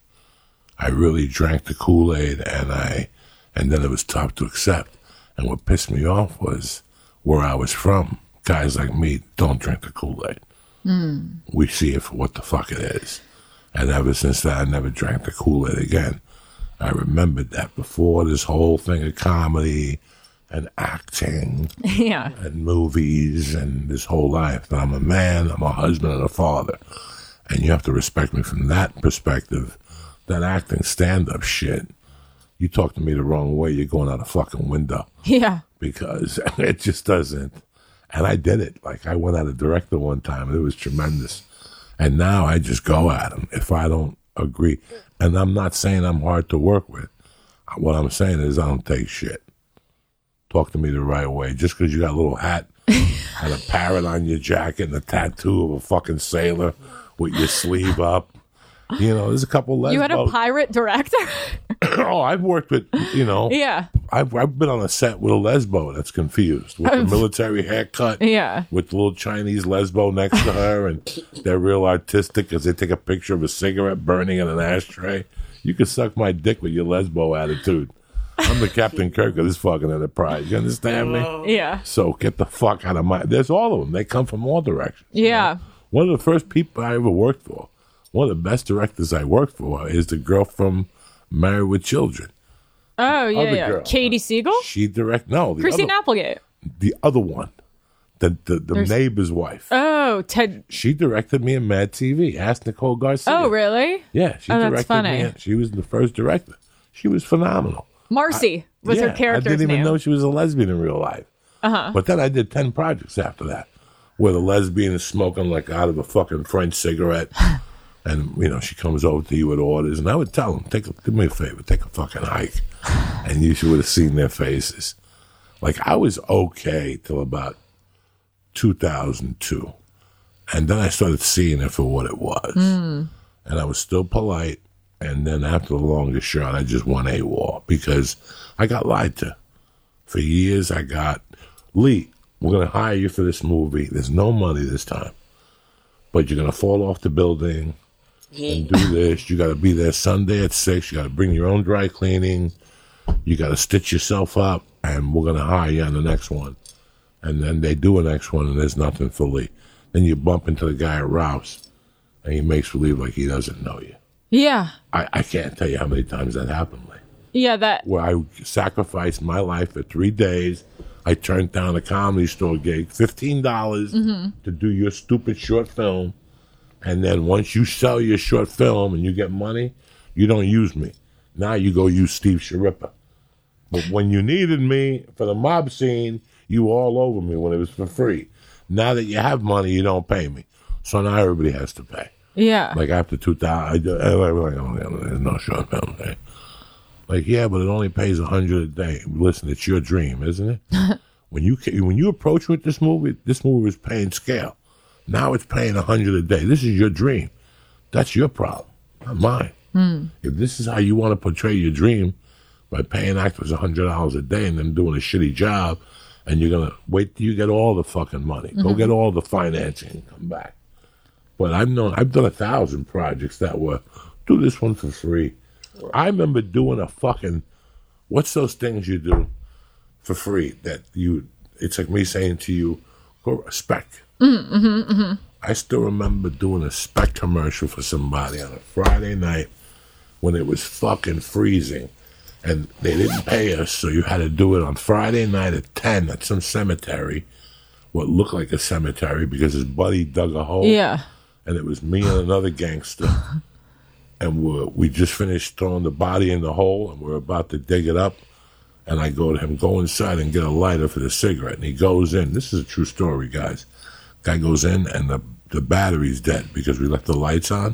I really drank the Kool-Aid, and I, and then it was tough to accept. And what pissed me off was where I was from. Guys like me don't drink the Kool-Aid. Mm. We see it for what the fuck it is. And ever since that, I never drank the Kool-Aid again. I remembered that before this whole thing of comedy and acting yeah. and movies and this whole life, that I'm a man, I'm a husband and a father. And you have to respect me from that perspective. That acting stand-up shit, you talk to me the wrong way, you're going out a fucking window. Yeah. Because it just doesn't. And I did it. Like, I went at a director one time, and it was tremendous. And now I just go at him if I don't agree. And I'm not saying I'm hard to work with. What I'm saying is I don't take shit. Talk to me the right way. Just because you got a little hat and a parrot on your jacket and a tattoo of a fucking sailor with your sleeve up. You know, there's a couple lesbos. You had a pirate director? Oh, I've worked with, you know. Yeah. I've, I've been on a set with a lesbo that's confused with the military haircut. Yeah. With the little Chinese lesbo next to her, and they're real artistic because they take a picture of a cigarette burning in an ashtray. You can suck my dick with your lesbo attitude. I'm the Captain Kirk of this fucking enterprise. You understand me? Yeah. So get the fuck out of my... There's all of them. They come from all directions. Yeah. You know? One of the first people I ever worked for, one of the best directors I worked for is the girl from Married with Children. Oh, yeah, Other yeah. girl. Katie Siegel? She direct no, the Christine other, Applegate. The other one. The the, the neighbor's wife. Oh, Ted. She directed me in Mad T V. Ask Nicole Garcia. Oh, really? Yeah, she oh, directed that's funny. me. In, she was the first director. She was phenomenal. Marcy I, was yeah, her character's name. I didn't even name. know she was a lesbian in real life. Uh-huh. But then I did ten projects after that, where the lesbian is smoking like out of a fucking French cigarette. And, you know, she comes over to you with orders. And I would tell them, take a, do me a favor, take a fucking hike. And you would have seen their faces. Like, I was okay till about two thousand two. And then I started seeing it for what it was. Mm. And I was still polite. And then after The Longest Shot, I just went AWOL because I got lied to. For years, I got, Lee, we're going to hire you for this movie. There's no money this time. But you're going to fall off the building and do this. You got to be there Sunday at six. You got to bring your own dry cleaning. You got to stitch yourself up, and we're going to hire you on the next one. And then they do a next one, and there's nothing for Lee. Then you bump into the guy at Ralph's, and he makes believe like he doesn't know you. Yeah. I, I can't tell you how many times that happened, Lee. Yeah, that. Where I sacrificed my life for three days. I turned down a Comedy Store gig, fifteen dollars mm-hmm. to do your stupid short film. And then once you sell your short film and you get money, you don't use me. Now you go use Steve Sharippa. But when you needed me for the mob scene, you were all over me when it was for free. Now that you have money, you don't pay me. So now everybody has to pay. Yeah. Like after two thousand, I, I, I, like, oh, there's no short film. Okay? Like, yeah, but it only pays a hundred a day. Listen, it's your dream, isn't it? when you when you approach with this movie, this movie was paying scale. Now it's paying a hundred a day. This is your dream. That's your problem, not mine. Hmm. If this is how you want to portray your dream, by paying actors a hundred dollars a day and them doing a shitty job, and you're gonna wait till you get all the fucking money, mm-hmm. go get all the financing, and come back. But I've known I've done a thousand projects that were do this one for free. I remember doing a fucking what's those things you do for free that you it's like me saying to you, go a spec. Mm-hmm, mm-hmm, mm-hmm. I still remember doing a spec commercial for somebody on a Friday night when it was fucking freezing. And they didn't pay us, so you had to do it on Friday night at ten at some cemetery, what looked like a cemetery because his buddy dug a hole. Yeah. And it was me and another gangster. And we're, we just finished throwing the body in the hole, and we're about to dig it up. And I go to him, go inside and get a lighter for the cigarette. And he goes in. This is a true story, guys. Guy goes in, and the, the battery's dead because we left the lights on.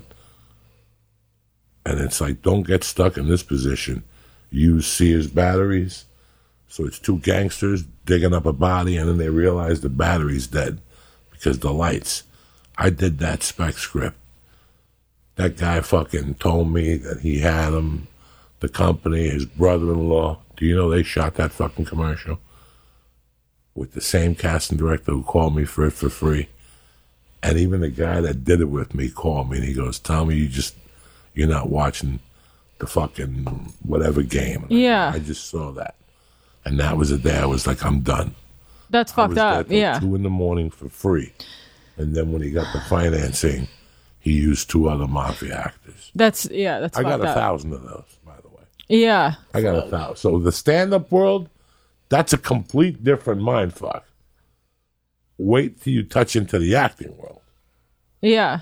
And it's like, don't get stuck in this position. Use Sears batteries. So it's two gangsters digging up a body, and then they realize the battery's dead because the lights. I did that spec script. That guy fucking told me that he had him, the company, his brother-in-law. Do you know they shot that fucking commercial? With the same casting director who called me for it for free. And even the guy that did it with me called me and he goes, Tommy, you just, you're not watching the fucking whatever game. And Yeah. I, I just saw that. And that was the day I was like, I'm done. That's I fucked was there up. till Yeah. two in the morning for free. And then when he got the financing, he used two other mafia actors. That's, yeah, that's I fucked got a up. thousand of those, by the way. Yeah. I got a thousand. So the stand-up world, that's a complete different mind fuck. Wait till you touch into the acting world. Yeah.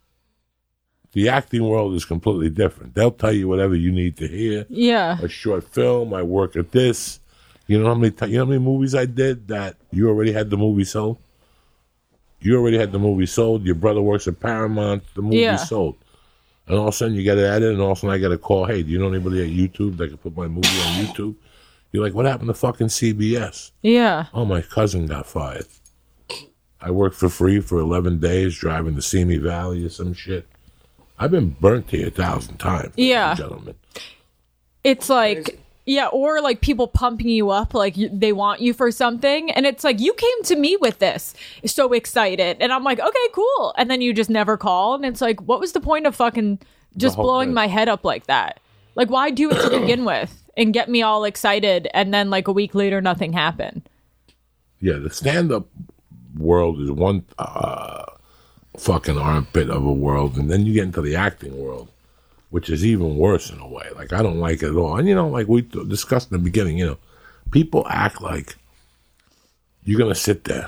The acting world is completely different. They'll tell you whatever you need to hear. Yeah. A short film, I work at this. You know how many t- you know how many movies I did that you already had the movie sold? You already had the movie sold. Your brother works at Paramount. The movie's Yeah. sold. And all of a sudden you get it added, and all of a sudden I get a call, hey, do you know anybody at YouTube that can put my movie on YouTube? You're like, what happened to fucking C B S? Yeah. Oh, my cousin got fired. I worked for free for eleven days driving to Simi Valley or some shit. I've been burnt here a thousand times. Yeah. Gentlemen. It's like, yeah, or like people pumping you up, like you, they want you for something. And it's like, you came to me with this, so excited. And I'm like, okay, cool. And then you just never call. And it's like, what was the point of fucking just whole blowing thing. my head up like that? Like, why do it to begin with and get me all excited? And then like a week later, nothing happened. Yeah, the stand-up world is one uh, fucking armpit of a world. And then you get into the acting world, which is even worse in a way. Like, I don't like it at all. And, you know, like we discussed in the beginning, you know, people act like you're going to sit there.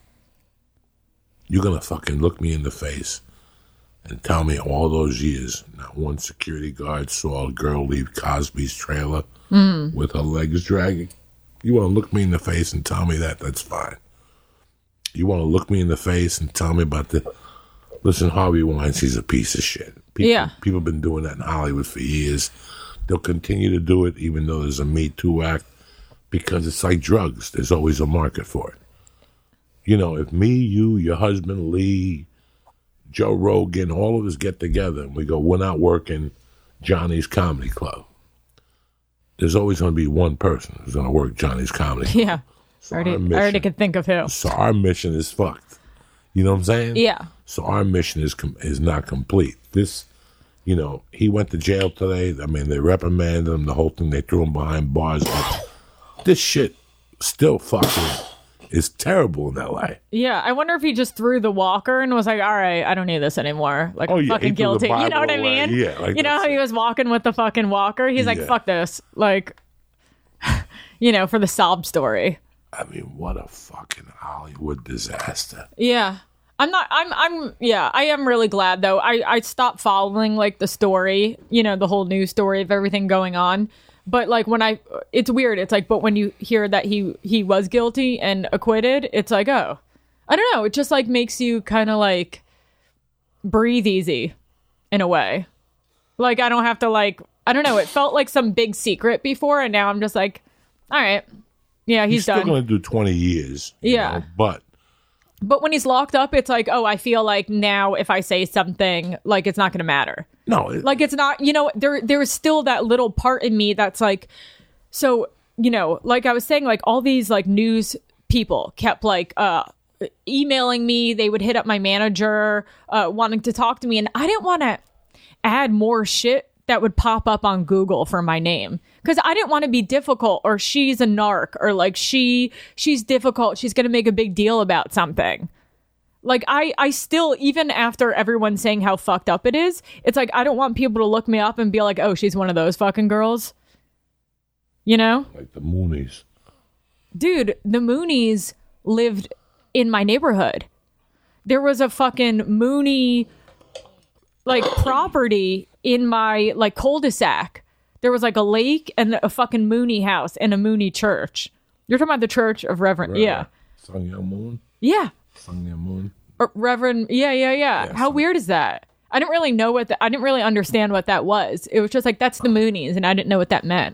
You're going to fucking look me in the face and tell me all those years, not one security guard saw a girl leave Cosby's trailer mm. with her legs dragging. You want to look me in the face and tell me that, that's fine. You want to look me in the face and tell me about the... Listen, Harvey Weinstein's a piece of shit. People, Yeah. People have been doing that in Hollywood for years. They'll continue to do it even though there's a Me Too Act because it's like drugs. There's always a market for it. You know, if me, you, your husband, Lee, Joe Rogan, all of us get together and we go, we're not working Johnny's Comedy Club. There's always going to be one person who's going to work Johnny's Comedy Club. Yeah. So I already, our I mission- already could think of who. So our mission is fucked. You know what I'm saying? Yeah. So our mission is com- is not complete. This, you know, he went to jail today. I mean, they reprimanded him, the whole thing. They threw him behind bars. This shit still fucking is terrible in L A. Yeah, I wonder if he just threw the walker and was like, all right, I don't need this anymore. Like, Oh, I'm yeah, fucking he threw the guilty. You know what I Bible away. mean? Yeah, like you know that's how he it. was walking with the fucking walker? He's like, Yeah. fuck this. Like, you know, for the sob story. I mean, what a fucking Hollywood disaster. Yeah. I'm not, I'm, I'm, yeah, I am really glad though. I, I stopped following like the story, you know, the whole news story of everything going on. But like when I, it's weird. It's like, but when you hear that he, he was guilty and acquitted, it's like, oh, I don't know. It just like makes you kind of like breathe easy in a way. Like I don't have to like, I don't know. It felt like some big secret before. And now I'm just like, all right. Yeah, he's, He's still done. going to do twenty years. you Yeah. know, but But when he's locked up, it's like, oh, I feel like now if I say something, like it's not going to matter. no, it, Like it's not, you know, there there is still that little part in me that's like, so, you know, like I was saying, like all these like news people kept like uh emailing me. They would hit up my manager, uh, wanting to talk to me. And I didn't want to add more shit that would pop up on Google for my name. Because I didn't want to be difficult, or she's a narc, or like she she's difficult. She's going to make a big deal about something. Like, I, I still, even after everyone saying how fucked up it is, it's like, I don't want people to look me up and be like, oh, she's one of those fucking girls. You know? Like the Moonies. Dude, the Moonies lived in my neighborhood. There was a fucking Mooney, like, property in my, like, cul-de-sac. There was, like, a lake and a fucking Mooney house and a Mooney church. You're talking about the Church of Reverend, Right. yeah. Sung Young Moon? Yeah. Sung Young Moon? Or Reverend, yeah, yeah, yeah. Yeah, How some- weird is that? I didn't really know what that, I didn't really understand what that was. It was just like, that's the Moonies, and I didn't know what that meant.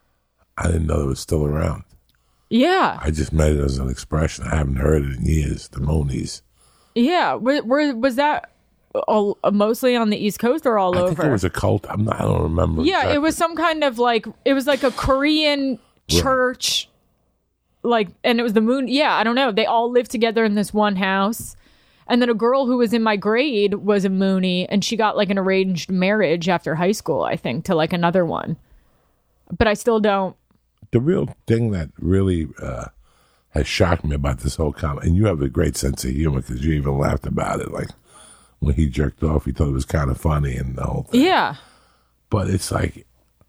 I didn't know it was still around. Yeah. I just met it as an expression. I haven't heard it in years. The Moonies. Yeah. Where, where, was that all, mostly on the East Coast or all I over? think it was a cult. I'm not. I don't remember. Yeah, exactly. it was some kind of like, it was like a Korean church, like, and it was the Moon. Yeah, I don't know. They all lived together in this one house. And then a girl who was in my grade was a Mooney, and she got like an arranged marriage after high school, I think, to like another one. But I still don't. The real thing that really uh, has shocked me about this whole comment, and you have a great sense of humor because you even laughed about it. Like when he jerked off, he thought it was kind of funny and the whole thing. Yeah. But it's like,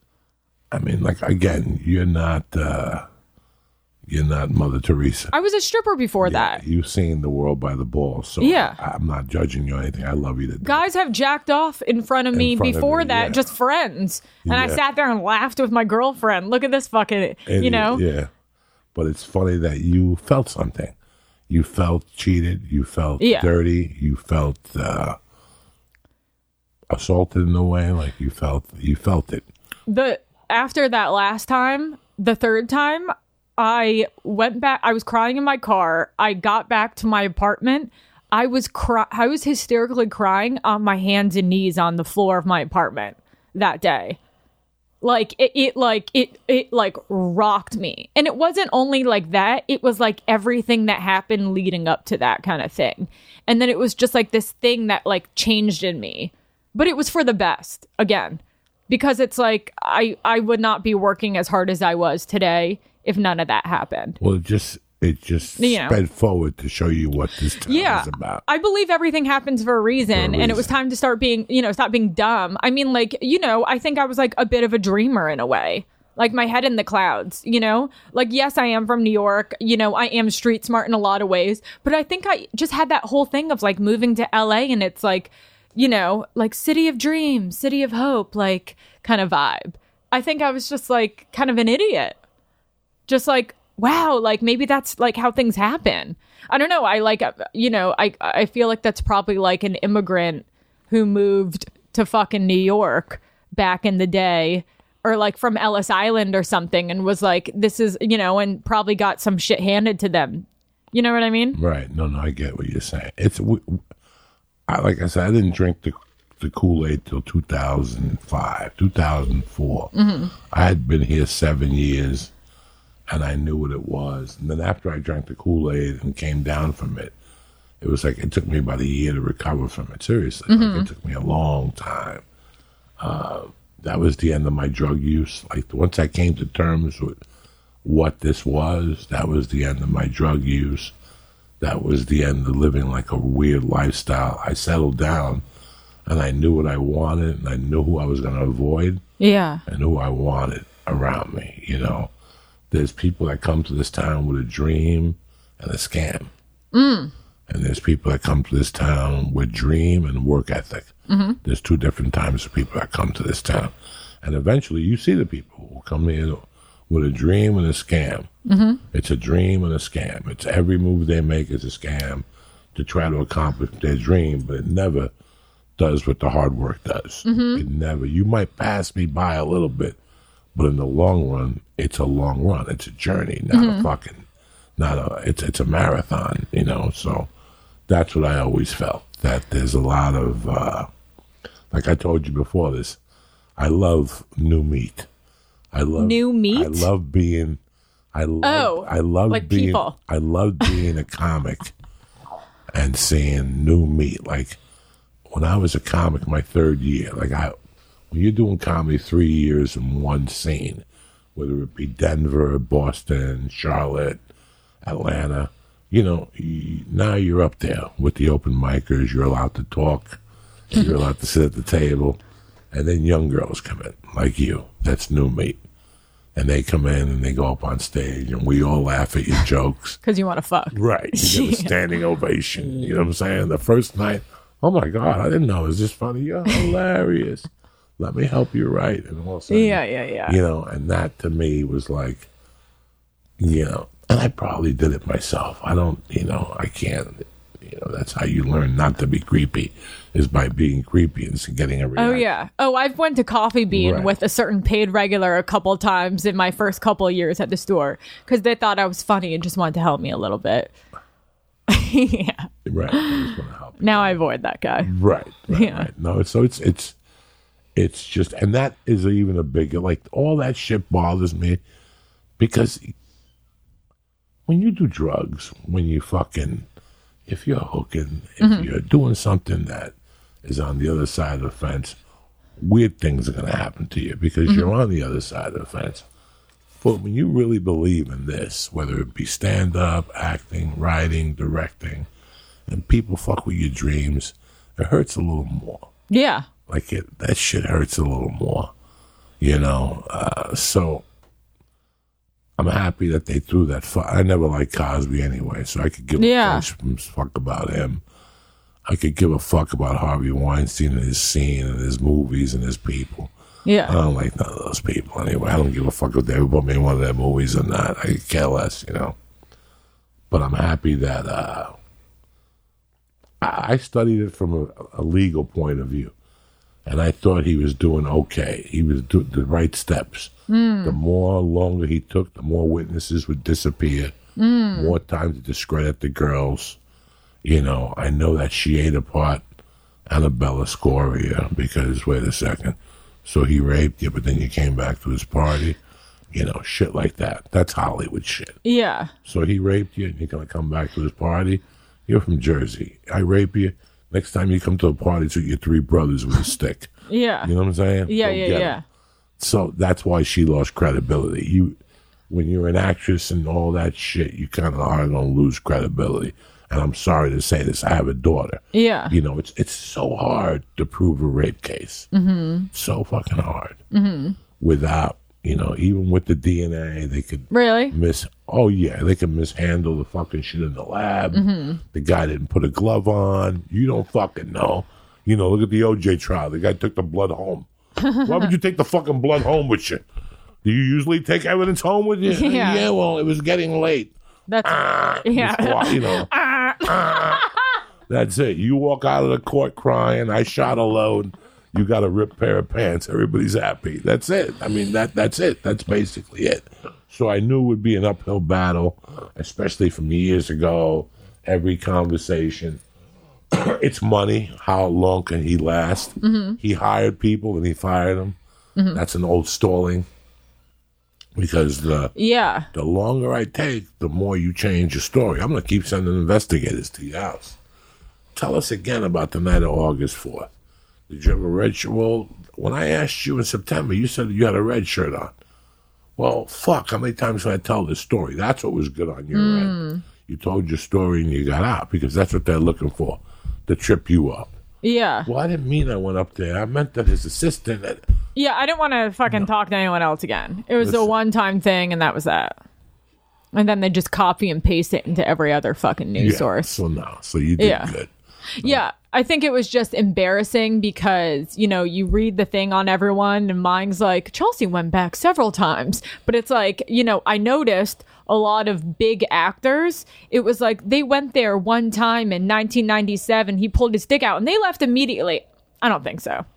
I mean, like, again, you're not, uh, you're not Mother Teresa. I was a stripper before Yeah, that. You've seen the world by the balls. So Yeah. I, I'm not judging you or anything. I love you to death. Guys have jacked off in front of me front of before you, that, yeah. just friends. And I Yeah. sat there and laughed with my girlfriend. Look at this fucking, And you know? Yeah. But it's funny that you felt something. You felt cheated. You felt Yeah. dirty. You felt uh, assaulted in a way. Like you felt, you felt it. The after that last time, the third time, I went back. I was crying in my car. I got back to my apartment. I was cry- I was hysterically crying on my hands and knees on the floor of my apartment that day. Like it, it like it, it like rocked me. And it wasn't only like that. It was like everything that happened leading up to that kind of thing. And then it was just like this thing that like changed in me. But it was for the best again, because it's like I, I would not be working as hard as I was today if none of that happened. Well, it just, it just You know. sped forward to show you what this town Yeah, is about. I believe everything happens for a reason, For a and it was reason. time to start being, you know, stop being dumb. I mean, like, you know, I think I was like a bit of a dreamer in a way, like my head in the clouds, you know, like, yes, I am from New York, you know, I am street smart in a lot of ways, but I think I just had that whole thing of like moving to L A, and it's like, you know, like city of dreams, city of hope, like kind of vibe. I think I was just like kind of an idiot. Just like, wow, like maybe that's like how things happen. I don't know. I like, uh, you know, I I feel like that's probably like an immigrant who moved to fucking New York back in the day, or like from Ellis Island or something, and was like, this is, you know, and probably got some shit handed to them. You know what I mean? Right. No, no, I get what you're saying. It's, we, I, like I said, I didn't drink the the Kool-Aid till two thousand five, two thousand four. Mm-hmm. I had been here seven years, and I knew what it was. And then after I drank the Kool-Aid and came down from it, it was like it took me about a year to recover from it. Seriously, Mm-hmm. like it took me a long time. Uh, that was the end of my drug use. Like once I came to terms with what this was, that was the end of my drug use. That was the end of living like a weird lifestyle. I settled down, and I knew what I wanted, and I knew who I was going to avoid, Yeah. and who I wanted around me. You know, there's people that come to this town with a dream and a scam. Mm. And there's people that come to this town with dream and work ethic. Mm-hmm. There's two different types of people that come to this town. And eventually you see the people who come here with a dream and a scam. Mm-hmm. It's a dream and a scam. It's every move they make is a scam to try to accomplish their dream, but it never does what the hard work does. Mm-hmm. It never. You might pass me by a little bit, but in the long run, it's a long run. It's a journey, not mm-hmm. a fucking, not a, it's, it's a marathon, you know, so that's what I always felt, that there's a lot of, uh, like I told you before this, I love new meat. I love New meat? I love being, I love, Oh, I love like being, people. I love being a comic and seeing new meat. Like when I was a comic, my third year, like I, when you're doing comedy three years in one scene, whether it be Denver, Boston, Charlotte, Atlanta, you know, you, now you're up there with the open micers. You're allowed to talk. You're allowed to sit at the table. And then young girls come in, like you. That's new meat. And they come in and they go up on stage and we all laugh at your jokes. Because you want to fuck. Right. You get a standing ovation. You know what I'm saying? The first night, oh my God, I didn't know. It was just funny. You're hilarious. Let me help you write. And all of a sudden, Yeah, yeah, yeah. you know, and that to me was like, you know, and I probably did it myself. I don't, you know, I can't, you know, that's how you learn not to be creepy, is by being creepy and getting a reaction. Oh, yeah. Oh, I've went to Coffee Bean Right. with a certain paid regular a couple times in my first couple of years at the store because they thought I was funny and just wanted to help me a little bit. Yeah. Right. I just want to help you. Now I avoid that guy. Right. Right. Yeah. Right. No, it's, so it's, it's, it's just, and that is even a big, like, all that shit bothers me because when you do drugs, when you fucking, if you're hooking, if Mm-hmm. you're doing something that is on the other side of the fence, weird things are going to happen to you because Mm-hmm. you're on the other side of the fence. But when you really believe in this, whether it be stand-up, acting, writing, directing, and people fuck with your dreams, it hurts a little more. Yeah. Like, it, that shit hurts a little more, you know? Uh, so I'm happy that they threw that. Fu- I never liked Cosby anyway, so I could give Yeah. a fuck about him. I could give a fuck about Harvey Weinstein and his scene and his movies and his people. I Yeah. don't like none of those people anyway. I don't give a fuck if they ever put me in one of their movies or not. I could care less, you know? But I'm happy that uh, I I studied it from a, a legal point of view. And I thought he was doing okay. He was doing the right steps. The more longer he took, the more witnesses would disappear. More time to discredit the girls. You know, I know that she ate apart Annabella Scoria because, wait a second, so he raped you, but then you came back to his party. You know, shit like that. That's Hollywood shit. Yeah. So he raped you, and you're going to come back to his party? You're from Jersey. I rape you. Next time you come to a party, it's with your three brothers with a stick. Yeah. You know what I'm saying? Yeah, Go yeah, get 'em. yeah. So that's why she lost credibility. You, when you're an actress and all that shit, you kind of are going to lose credibility. And I'm sorry to say this, I have a daughter. Yeah. You know, it's it's so hard to prove a rape case. Mm-hmm. So fucking hard. Mm-hmm. Without, you know, even with the D N A, they could Really? miss. Oh yeah, they can mishandle the fucking shit in the lab. Mm-hmm. The guy didn't put a glove on. You don't fucking know. You know, look at the O J trial. The guy took the blood home. Why would you take the fucking blood home with you? Do you usually take evidence home with you? Yeah. Yeah, well, it was getting late. That's Ah, yeah. just, you know. Ah. That's it. You walk out of the court crying, I shot a load. You got a ripped pair of pants. Everybody's happy. That's it. I mean, that that's it. That's basically it. So I knew it would be an uphill battle, especially from years ago. Every conversation. It's money. How long can he last? Mm-hmm. He hired people and he fired them. Mm-hmm. That's an old stalling. Because the Yeah. the longer I take, the more you change your story. I'm going to keep sending investigators to your house. Tell us again about the night of August fourth. Did you have a red shirt? Well, when I asked you in September, you said you had a red shirt on. Well, fuck, how many times can I tell this story? That's what was good on your Mm. end. You told your story and you got out because that's what they're looking for, to trip you up. Yeah. Well, I didn't mean I went up there. I meant that his assistant... Had, Yeah, I didn't want to fucking talk to anyone else again. It was a Listen. one-time thing, and that was that. And then they just copy and paste it into every other fucking news yeah, source. So no, so you did Yeah. good. Yeah, I think it was just embarrassing because, you know, you read the thing on everyone and mine's like, Chelsea went back several times. But it's like, you know, I noticed a lot of big actors. It was like they went there one time in nineteen ninety-seven. He pulled his dick out and they left immediately. I don't think so.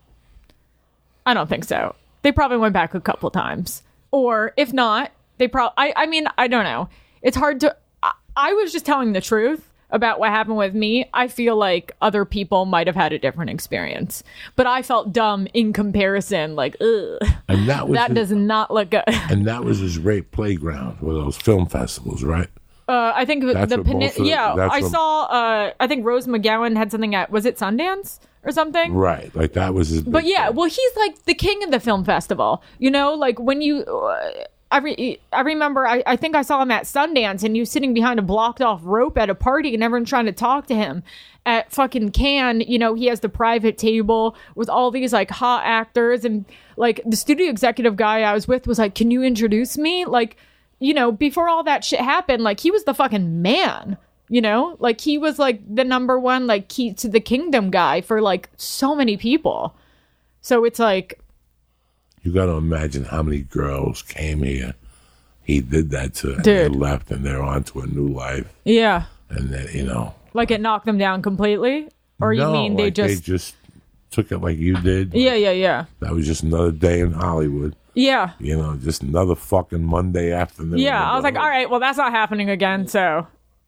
I don't think so. They probably went back a couple times. Or if not, they probably, I, I mean, I don't know. It's hard to, I, I was just telling the truth about what happened with me. I feel like other people might have had a different experience, but I felt dumb in comparison. Like, ugh, And that was that his, does not look good. and that was his rape playground with those film festivals, right? Uh, I think That's the what Peni- most of- yeah. that's I what- saw. Uh, I think Rose McGowan had something at was it Sundance or something? Right, like that was his. But big yeah, thing. well, he's like the king of the film festival. You know, like when you. Uh, I, re- I remember I, I think I saw him at Sundance and he was sitting behind a blocked off rope at a party and everyone trying to talk to him. At fucking Cannes, you know, he has the private table with all these like hot actors, and like the studio executive guy I was with was like, can you introduce me? Like, you know, before all that shit happened, like he was the fucking man, you know, like he was like the number one like key to the kingdom guy for like so many people. So it's like, You got to imagine how many girls came here. He did that to, and Dude. they left, and they're on to a new life. yeah, And then, you know. like it knocked them down completely, or you no, mean they like just, they just took it like you did. yeah, yeah, yeah, That was just another day in Hollywood. yeah, You know, just another fucking Monday afternoon. yeah. I was like, all right, well, that's not happening again. So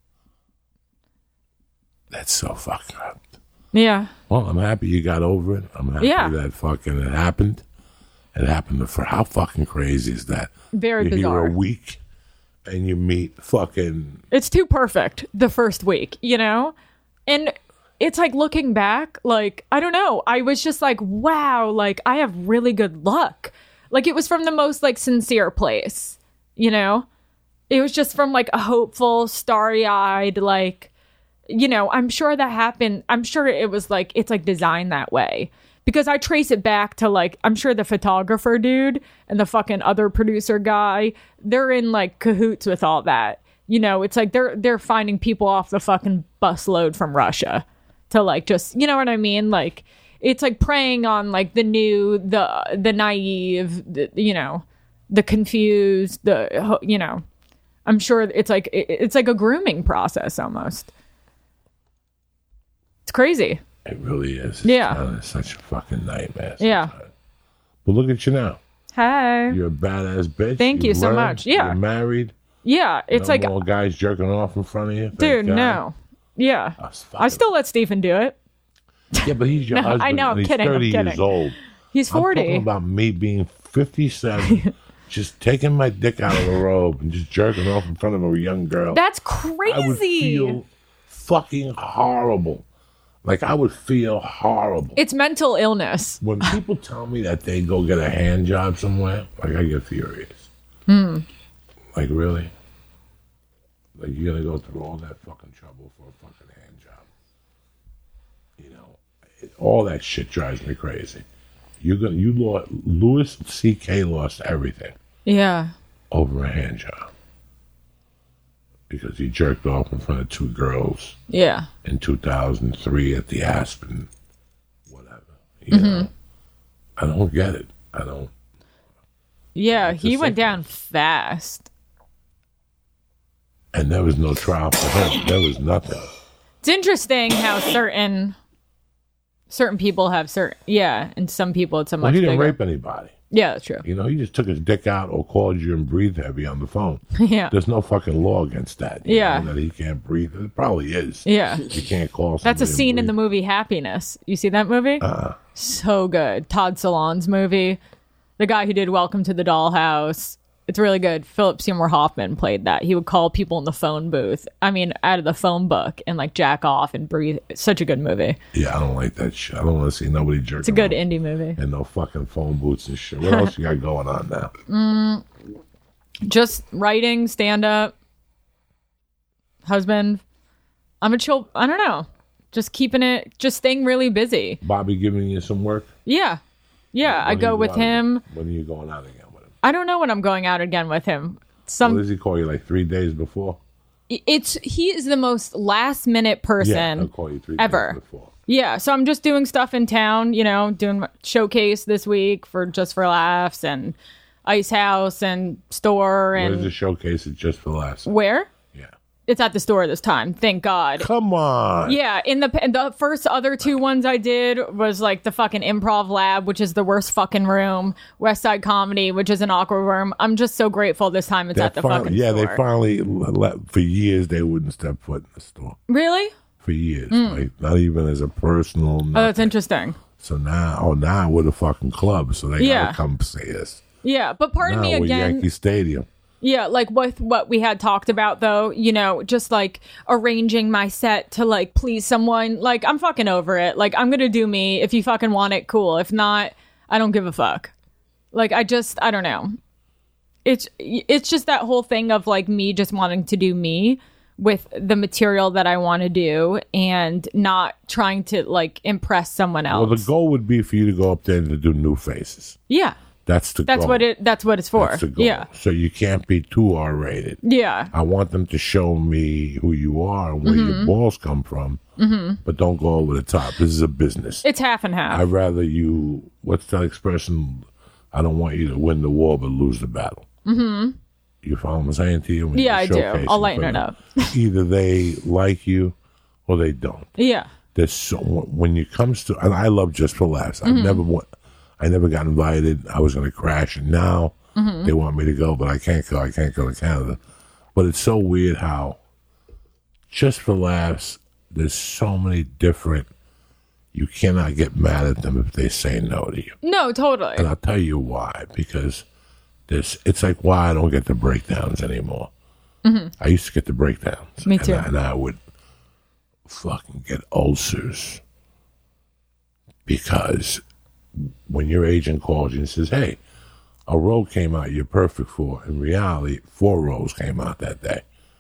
That's so fucked up. yeah, Well, I'm happy you got over it. I'm happy Yeah. that fucking it happened. It happened for how fucking crazy is that? very You're bizarre. here a week and you meet fucking It's too perfect the first week, you know? And it's like looking back, like, I don't know. I was just like, wow, like, I have really good luck. Like, it was from the most, like, sincere place, you know? It was just from, like, a hopeful, starry eyed, like, you know, I'm sure that happened. I'm sure it was, like, it's, like, designed that way. Because I trace it back to, like, I'm sure the photographer dude and the fucking other producer guy, they're in, like, cahoots with all that. You know, it's like they're they're finding people off the fucking busload from Russia to, like, just, you know what I mean? Like, it's like preying on, like, the new, the the naive, the, you know, the confused, the, you know. I'm sure it's like it- it's like a grooming process almost. It's crazy. it really is. It's Yeah. kinda such a fucking nightmare. Yeah. sometimes. But look at you now. Hey. You're a badass bitch. Thank you You've so learned. much. Yeah. You're married. Yeah, it's no like, more guys jerking off in front of you. Thank dude, God. no. Yeah. That's I fucking- still let Stephen do it. Yeah, but he's your No, I husband. know, I'm and he's kidding, I'm thirty years kidding. old. He's I'm talking forty. about me being fifty-seven, just taking my dick out of the robe and just jerking off in front of a young girl. That's I would crazy. feel fucking horrible. Like, I would feel horrible. It's mental illness. When people tell me that they go get a hand job somewhere, like, I get furious. Hmm. Like, really? Like, you're going to go through all that fucking trouble for a fucking hand job. You know, it, all that shit drives me crazy. You're gonna, you lost, Louis C K lost everything Yeah. over a hand job. Because he jerked off in front of two girls Yeah. in two thousand three at the Aspen, whatever. You Mm-hmm. know, I don't get it. I don't. Yeah. It's He a went sickness. down fast. And there was no trial for him. There was nothing. It's interesting how certain certain people have certain yeah, and some people it's a Well, much he didn't bigger. rape anybody. Yeah, that's true. You know, he just took his dick out or called you and breathed heavy on the phone. Yeah. There's no fucking law against that. you Yeah. know, that he can't breathe. It probably is. Yeah. You can't call. That's a somebody and scene in the breathe. movie Happiness. You see that movie? Uh-uh. So good. Todd Solondz movie. The guy who did Welcome to the Dollhouse. It's really good. Philip Seymour Hoffman played that. He would call people in the phone booth. I mean, out of the phone book and like jack off and breathe. It's such a good movie. Yeah, I don't like that shit. I don't want to see nobody jerking. It's a good off indie movie. and no fucking phone booths and shit. What else you got going on now? Just writing, stand up, husband. I'm a chill. I don't know. Just keeping it, just staying really busy. Bobby giving you some work? Yeah. Yeah. I When go you with out him. again? When are you going out again with him? I don't know when I'm going out again with him. Some What does he call you, like three days before? it's he is the most last minute Yeah, person he'll call you three ever. days before. Yeah, so I'm just doing stuff in town, you know, doing my showcase this week for Just for Laughs and Ice House and store Where's and the showcase? It's just for laughs. where? Yeah. It's at the store this time. Thank God. Come on. Yeah, in the in the first other two ones I did was like the fucking Improv Lab, which is the worst fucking room, West Side Comedy, which is an awkward room. I'm just so grateful this time it's That at the fin- fucking yeah, store. they finally let, for years they wouldn't step foot in the store. Really? For years, like not even as a personal. Oh, nothing. that's interesting. So now, oh, now we're the fucking club, so they Yeah. gotta come see us. Yeah, but part of Now me we're again. Yankee Stadium. Yeah, like with what we had talked about though, you know, just like arranging my set to like please someone. Like, I'm fucking over it. Like, I'm gonna do me. If you fucking want it, cool. If not, I don't give a fuck. Like, I just, I don't know. It's it's just that whole thing of like me just wanting to do me with the material that I want to do and not trying to like impress someone else. Well, the goal would be for you to go up there and to do new faces. Yeah. That's the That's goal. what it that's what it's for. That's the goal. Yeah. So you can't be too R-rated. Yeah. I want them to show me who you are and where Mm-hmm. your balls come from, mm-hmm. but don't go over the top. This is a business. It's half and half. I'd rather you, what's that expression? I don't want you to win the war but lose the battle. Mm-hmm. You follow what I'm saying to you? When Yeah, I you're do. showcasing I'll lighten for it them. up. Either they like you or they don't. Yeah. There's so when it comes to, and I love Just for Laughs. I Mm-hmm. never want, I never got invited. I was going to crash, and now Mm-hmm. they want me to go, but I can't go. I can't go to Canada. But it's so weird how Just for Laughs, there's so many different. You cannot get mad at them if they say no to you, No, totally. and I'll tell you why. Because there's, it's like why I don't get the breakdowns anymore. Mm-hmm. I used to get the breakdowns. Me and too. I, and I would fucking get ulcers because when your agent calls you and says, hey, a role came out you're perfect for, in reality, four roles came out that day.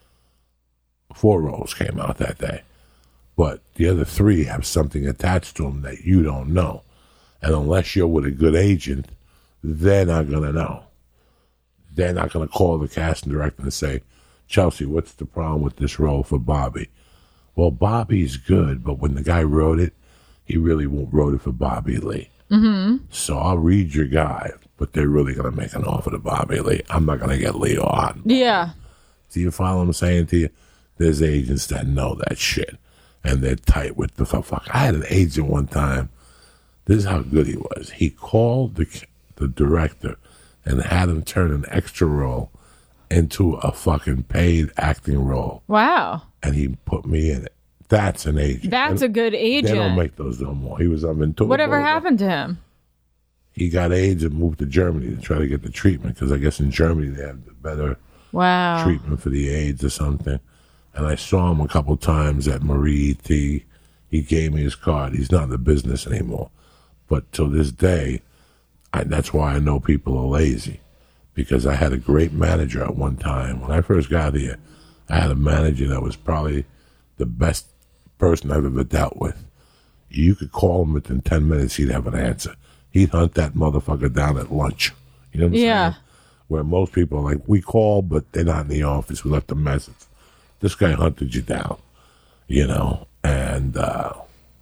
Four roles came out that day. But the other three have something attached to them that you don't know. And unless you're with a good agent, they're not going to know. They're not going to call the casting director and say, Chelsea, what's the problem with this role for Bobby? Well, Bobby's good, but when the guy wrote it, he really wrote it for Bobby Lee. Mm-hmm. So I'll read your guy, but they're really going to make an offer to Bobby Lee. I'm not going to get Leo on. Yeah. Do you follow what I'm saying to you? There's agents that know that shit, and they're tight with the fuck. I had an agent one time. This is how good he was. He called the the director and had him turn an extra role into a fucking paid acting role, Wow. and he put me in it. That's an agent. That's And a good They don't agent. make those no more. He was on Ventura. Whatever Boulevard. happened to him? He got AIDS and moved to Germany to try to get the treatment because I guess in Germany they have the better Wow. treatment for the AIDS or something. And I saw him a couple times at Marie T. He gave me his card. He's not in the business anymore. But till this day, I, that's why I know people are lazy. Because I had a great manager at one time. When I first got here, I had a manager that was probably the best person I've ever dealt with. You could call him within ten minutes, he'd have an answer. He'd hunt that motherfucker down at lunch. You know what I'm Yeah. saying? Where most people are like, we call, but they're not in the office. We left a message. This guy hunted you down, you know, and uh,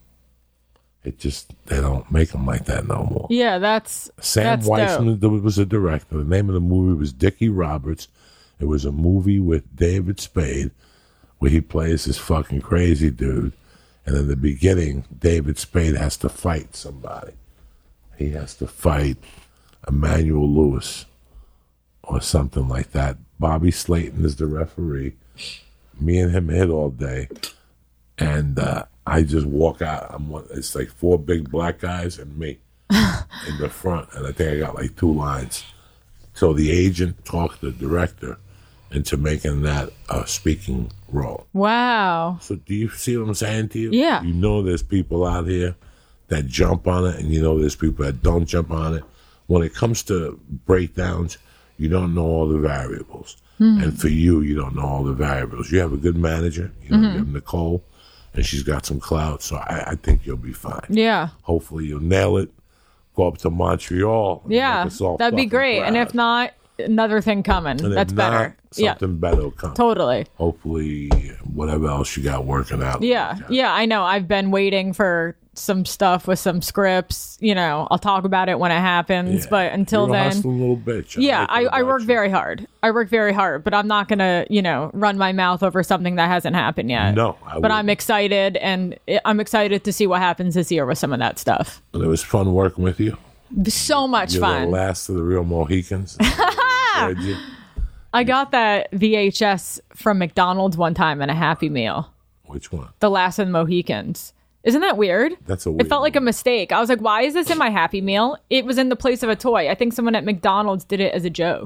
it just, they don't make them like that no more. Yeah, that's Sam that's dope. Weissman was a director. The name of the movie was Dickie Roberts. It was a movie with David Spade where he plays this fucking crazy dude. And in the beginning, David Spade has to fight somebody. He has to fight Emmanuel Lewis or something like that. Bobby Slayton is the referee. Me and him hit all day. And uh, I just walk out. I'm one, it's like four big black guys and me in the front. And I think I got like two lines. So the agent talked to the director into making that a speaking role. Wow. So do you see what I'm saying to you? Yeah. You know there's people out here that jump on it, and you know there's people that don't jump on it. When it comes to breakdowns, you don't know all the variables. Mm-hmm. And for you, you don't know all the variables. You have a good manager. You know, Mm-hmm. you have Nicole, and she's got some clout, so I, I think you'll be fine. Yeah. Hopefully you'll nail it. Go up to Montreal. and Yeah. make us all That'd be fucking great. proud. And if not, another thing coming. And if That's not, better. Yeah. something better will come. Totally. Hopefully, whatever else you got working out. Yeah. Yeah, I know. I've been waiting for some stuff with some scripts. You know, I'll talk about it when it happens. Yeah. But until You're a then. hustling little bitch. Yeah, like I, that I about work you. very hard. I work very hard, but I'm not going to, you know, run my mouth over something that hasn't happened yet. No, I But wouldn't. I'm excited, and it- I'm excited to see what happens this year with some of that stuff. And it was fun working with you. So much You're fun. the last of the real Mohicans. Heard you. I got that V H S from McDonald's one time in a Happy Meal. Which one? The Last of the Mohicans. Isn't that weird? That's a It weird felt like a one. mistake. I was like, why is this in my Happy Meal? It was in the place of a toy. I think someone at McDonald's did it as a joke.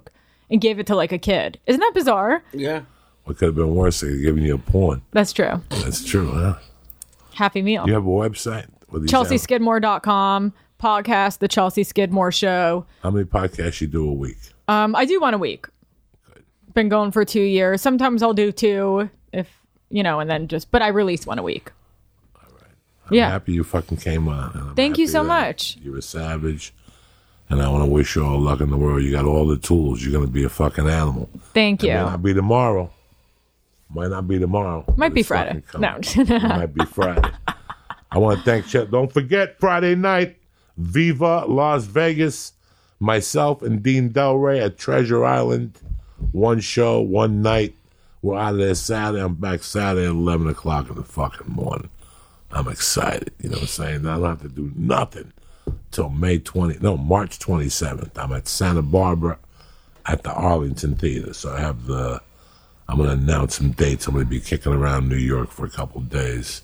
and gave it to like a kid. Isn't that bizarre? Yeah. What could have been worse? They giving you a porn. That's true. That's true, huh? Happy Meal. You have a website? Chelsea Skidmore dot com, podcast, The Chelsea Skidmore Show. How many podcasts you do a week? Um, I do one a week. Good. Been going for two years. Sometimes I'll do two if, you know, and then just, but I release one a week. All right. I'm Yeah. happy you fucking came on. and I'm Thank you happy so that much. You're a savage. And I want to wish you all luck in the world. You got all the tools. You're going to be a fucking animal. Thank It you. might not be tomorrow. Might not be tomorrow. Might but be it's Friday. fucking No. coming. It might be Friday. I want to thank Chet. Don't forget, Friday night, Viva Las Vegas. Myself and Dean Delray at Treasure Island. One show, one night. We're out of there Saturday. I'm back Saturday at eleven o'clock in the fucking morning. I'm excited. You know what I'm saying? I don't have to do nothing till May twentieth. No, March twenty-seventh. I'm at Santa Barbara at the Arlington Theater. So I have the, I'm going to announce some dates. I'm going to be kicking around New York for a couple of days.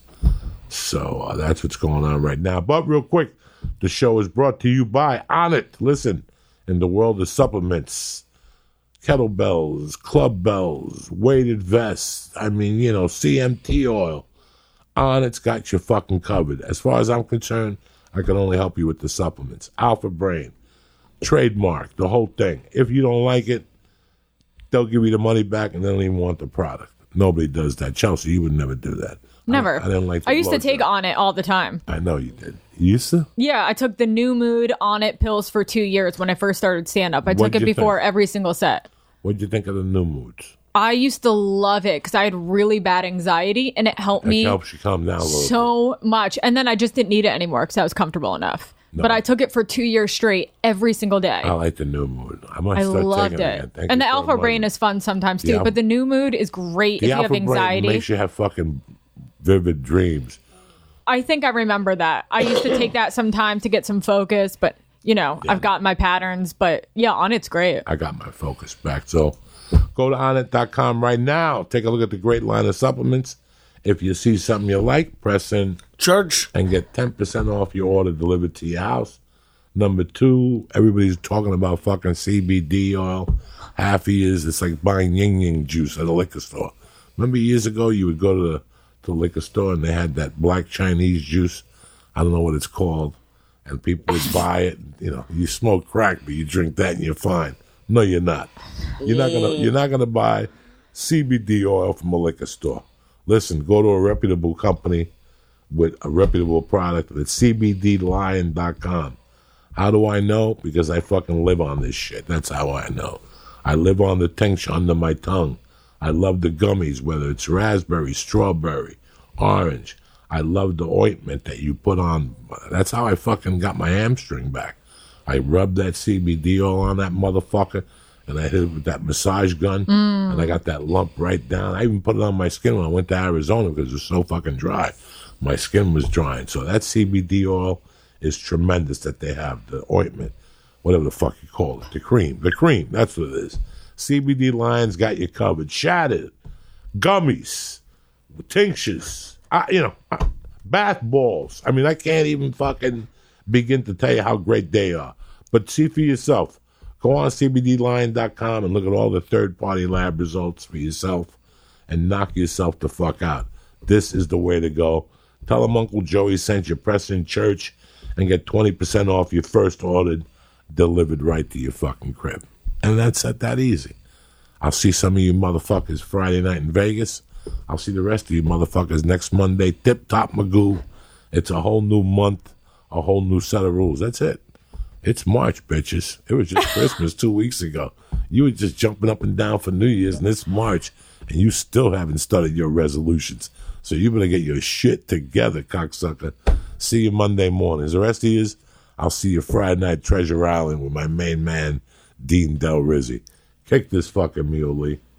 So uh, that's what's going on right now. But real quick, the show is brought to you by Onnit. Listen, in the world of supplements, kettlebells, club bells, weighted vests, I mean, you know, C M T oil. Onnit's got you fucking covered. As far as I'm concerned, I can only help you with the supplements. Alpha Brain, trademark, the whole thing. If you don't like it, they'll give you the money back and they don't even want the product. Nobody does that. Chelsea, you would never do that. Never. I, I didn't like the I used to blowjob. take On It all the time. I know you did. You used to? Yeah, I took the New Mood On It pills for two years when I first started stand up. I What'd took it you before think? every single set. What'd you think of the new moods? I used to love it because I had really bad anxiety and it helped It me helps you calm down a little bit. so much. And then I just didn't need it anymore because I was comfortable enough. No. But I took it for two years straight every single day. I like the new mood. I might I start loved taking it. again. Thank And you the for Alpha reminding Brain me. is fun sometimes The too. Alpha- But the New Mood is great The if you Alpha have Brain anxiety. makes you have fucking vivid dreams. I think I remember that. I used to take that sometime to get some focus, but you know, Yeah. I've got my patterns. But yeah, On It's great. I got my focus back. So go to onnit dot com right now. Take a look at the great line of supplements. If you see something you like, press in Church. and get ten percent off your order delivered to your house. Number two, everybody's talking about fucking C B D oil. Half years, it's like buying yin yang juice at a liquor store. Remember years ago, you would go to the, to the liquor store and they had that black Chinese juice. I don't know what it's called. And people would buy it. You know, you smoke crack, but you drink that and you're fine. No, you're not. You're not gonna. You're not gonna buy C B D oil from a liquor store. Listen, go to a reputable company with a reputable product. It's C B D lion dot com. How do I know? Because I fucking live on this shit. That's how I know. I live on the tincture under my tongue. I love the gummies, whether it's raspberry, strawberry, orange. I love the ointment that you put on. That's how I fucking got my hamstring back. I rubbed that C B D oil on that motherfucker, and I hit it with that massage gun, Mm. and I got that lump right down. I even put it on my skin when I went to Arizona because it was so fucking dry. My skin was drying. So that C B D oil is tremendous that they have, the ointment, whatever the fuck you call it, the cream. The cream, that's what it is. C B D Lion's got you covered. Shattered, gummies, tinctures, I, you know, bath balls. I mean, I can't even fucking begin to tell you how great they are. But see for yourself. Go on C B D lion dot com and look at all the third-party lab results for yourself and knock yourself the fuck out. This is the way to go. Tell them Uncle Joey sent you Preston Church and get twenty percent off your first order delivered right to your fucking crib. And that's not that easy. I'll see some of you motherfuckers Friday night in Vegas. I'll see the rest of you motherfuckers next Monday. Tip Top Magoo. It's a whole new month, a whole new set of rules. That's it. It's March, bitches. It was just Christmas two weeks ago. You were just jumping up and down for New Year's, and it's March, and you still haven't started your resolutions. So you better get your shit together, cocksucker. See you Monday mornings. The rest of you, I'll see you Friday night Treasure Island with my main man, Dean Del Rizzi. Kick this fucking mule, Lee.